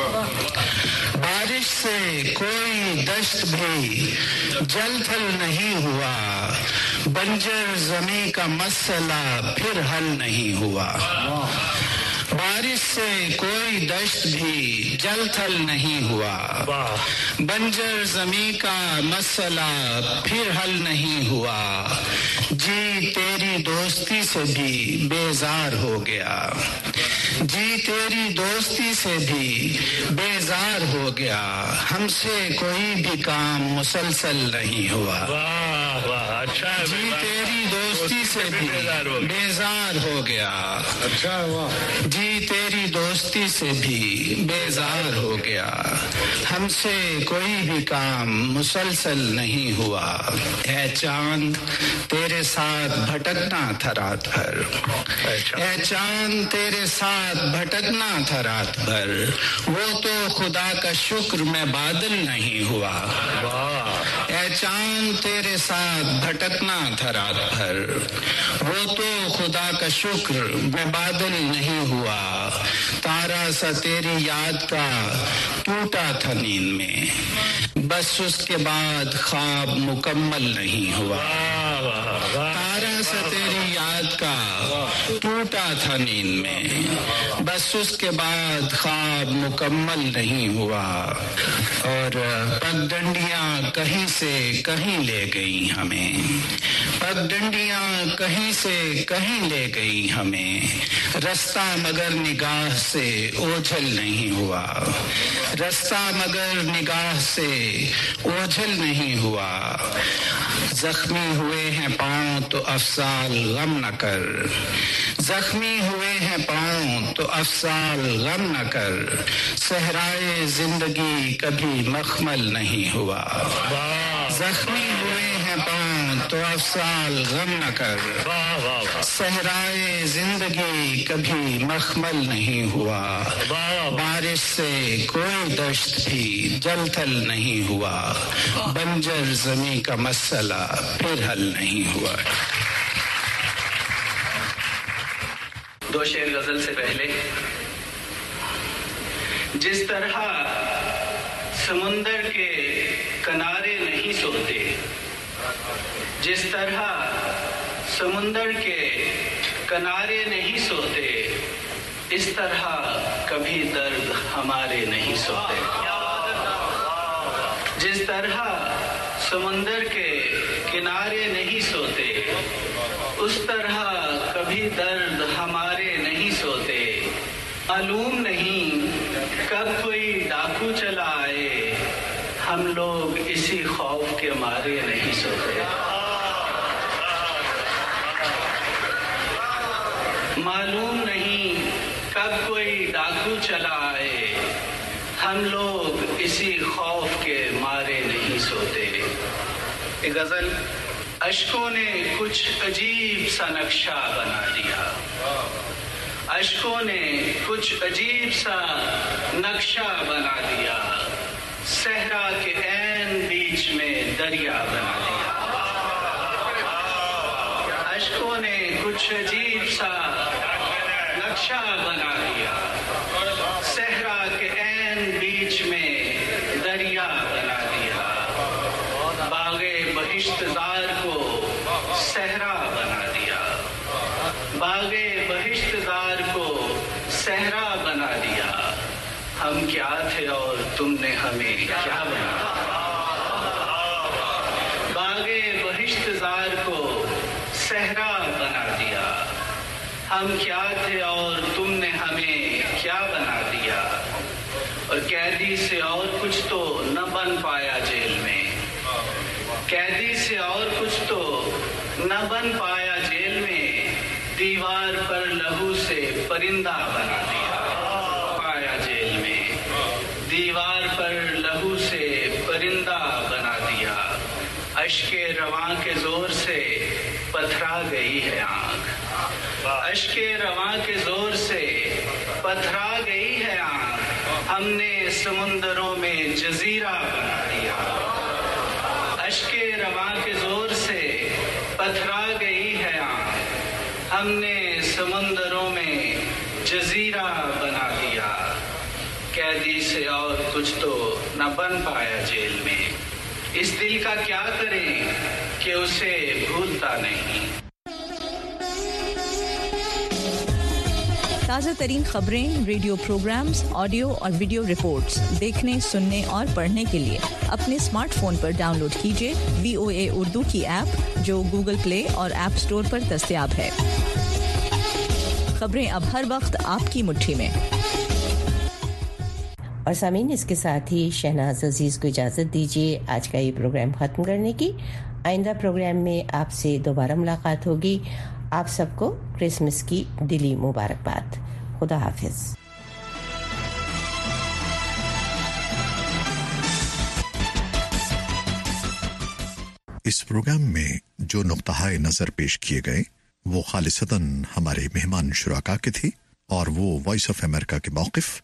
بارش سے کوئی دشت بھی جل تھل نہیں ہوا, بنجر زمیں کا مسئلہ پھر حل نہیں ہوا, بارش سے کوئی دشت بھی جل تھل نہیں ہوا، بنجر زمیں کا مسئلہ پھر حل نہیں ہوا، جی تیری دوستی سے بھی بیزار ہو گیا، جی تیری دوستی سے بھی بیزار ہو گیا، ہم سے کوئی بھی کام مسلسل نہیں ہوا، اچھا جی تیری دوستی سے بھی بیزار ہو گیا، اچھا جی تیری دوستی سے بھی بیزار ہو گیا، ہم سے کوئی بھی کام مسلسل نہیں ہوا، اے چاند تیرے ساتھ بھٹکنا تھا رات بھر، اے چاند تیرے ساتھ بھٹکنا تھا رات بھر، وہ تو خدا کا شکر میں بادل نہیں ہوا، اے چاند تیرے ساتھ بھٹکنا تھا رات بھر، وہ تو خدا کا شکر میں بادل نہیں ہوا، تارا سا تیری یاد کا ٹوٹا تھا نیند میں، بس اس کے بعد خواب مکمل نہیں ہوا، تارا سا تیری یاد کا ٹوٹا تھا نیند میں، بس اس کے بعد خواب مکمل نہیں ہوا، اور پگڈنڈیاں کہیں سے کہیں لے گئی ہمیں، پگڈنڈیاں کہیں سے کہیں لے گئی ہمیں، رستہ مگر نگاہ سے اوجھل نہیں ہوا، رستہ مگر نگاہ سے اوجھل نہیں ہوا، زخمی ہوئے ہیں پاؤں تو افسال غم نہ کر، زخمی ہوئے ہیں پاؤں تو افسال غم نہ کر، صحرائے زندگی کبھی مخمل نہیں ہوا، زخمی ہوئے ہیں پاؤں تو افسال غم نہ کر، صحرائے زندگی کبھی مخمل نہیں ہوا، بارش سے کوئی دشت بھی جل تھل نہیں ہوا، بنجر زمیں کا مسئلہ پھر حل نہیں ہوا۔ دو شعر غزل سے پہلے، جس طرح سمندر کے کنارے نہیں سوتے، جس طرح سمندر کے کنارے نہیں سوتے، اس طرح کبھی درد ہمارے نہیں سوتے، جس طرح سمندر کے کنارے نہیں سوتے، اس طرح کبھی درد ہمارے نہیں سوتے، معلوم نہیں کب کوئی ڈاکو چلا آئے، ہم لوگ اسی خوف کے مارے نہیں سوتے، معلوم نہیں کب کوئی ڈاکو چلا آئے، ہم لوگ اسی خوف کے مارے نہیں سوتے۔ ایک غزل، اشکوں نے کچھ عجیب سا نقشہ بنا دیا، اشکوں نے کچھ عجیب سا نقشہ بنا دیا، صحرا کے عین بیچ میں دریا بنا دیا، اشکوں نے کچھ عجیب سا نقشہ بنا دیا، صحرا کے عین بیچ میں دریا بنا دیا، باغ بہشت زار کو صحرا بنا دیا، باغ بہشت زار کو صحرا بنا دیا، ہم کیا تھے اور تم نے ہمیں کیا بنا دیا، باغ بہشت زار کو صحرا بنا دیا، ہم کیا تھے اور تم نے ہمیں کیا بنا دیا، اور قیدی سے اور کچھ تو نہ بن پایا جیل میں، قیدی سے اور کچھ تو نہ بن پایا جیل میں، دیوار پر لہو سے پرندہ بنا دیا، پایا جیل میں، دیوار پر لہو سے پرندہ بنا دیا، اشک رواں کے زور سے پتھرا گئی ہے آنکھ، اشک رواں کے زور سے پتھرا گئی ہے آنکھ، ہم نے سمندروں میں جزیرہ بنا دیا، اشک رواں کے زور سے پتھرا گئی ہے آنکھ، ہم نے سمندروں میں جزیرہ بنا دیا، قیدی سے اور کچھ تو نہ بن پایا جیل میں، اس دل کا کیا کریں کہ اسے بھولتا نہیں۔ ताज़ा तरीन खबरें, रेडियो प्रोग्राम्स, ऑडियो और वीडियो रिपोर्ट्स देखने, सुनने और पढ़ने के लिए अपने स्मार्टफोन पर डाउनलोड कीजिए वी ओ ए उर्दू की ऐप, जो गूगल प्ले और ऐप स्टोर पर दस्तयाब है। खबरें अब हर वक्त आपकी मुट्ठी में। और सामीन, इसके साथ ही शहनाज अजीज को इजाज़त दीजिए आज का ये प्रोग्राम ख़त्म करने की। आइंदा प्रोग्राम में आपसे दोबारा मुलाकात होगी। आप सबको क्रिसमस की दिली मुबारकबाद। खुदा हाफिज। इस प्रोग्राम में जो नुक्ताए नज़र पेश किए गए वो खालिसतन हमारे मेहमान शुराका के थे और वो वॉइस ऑफ अमेरिका के मौक़िफ़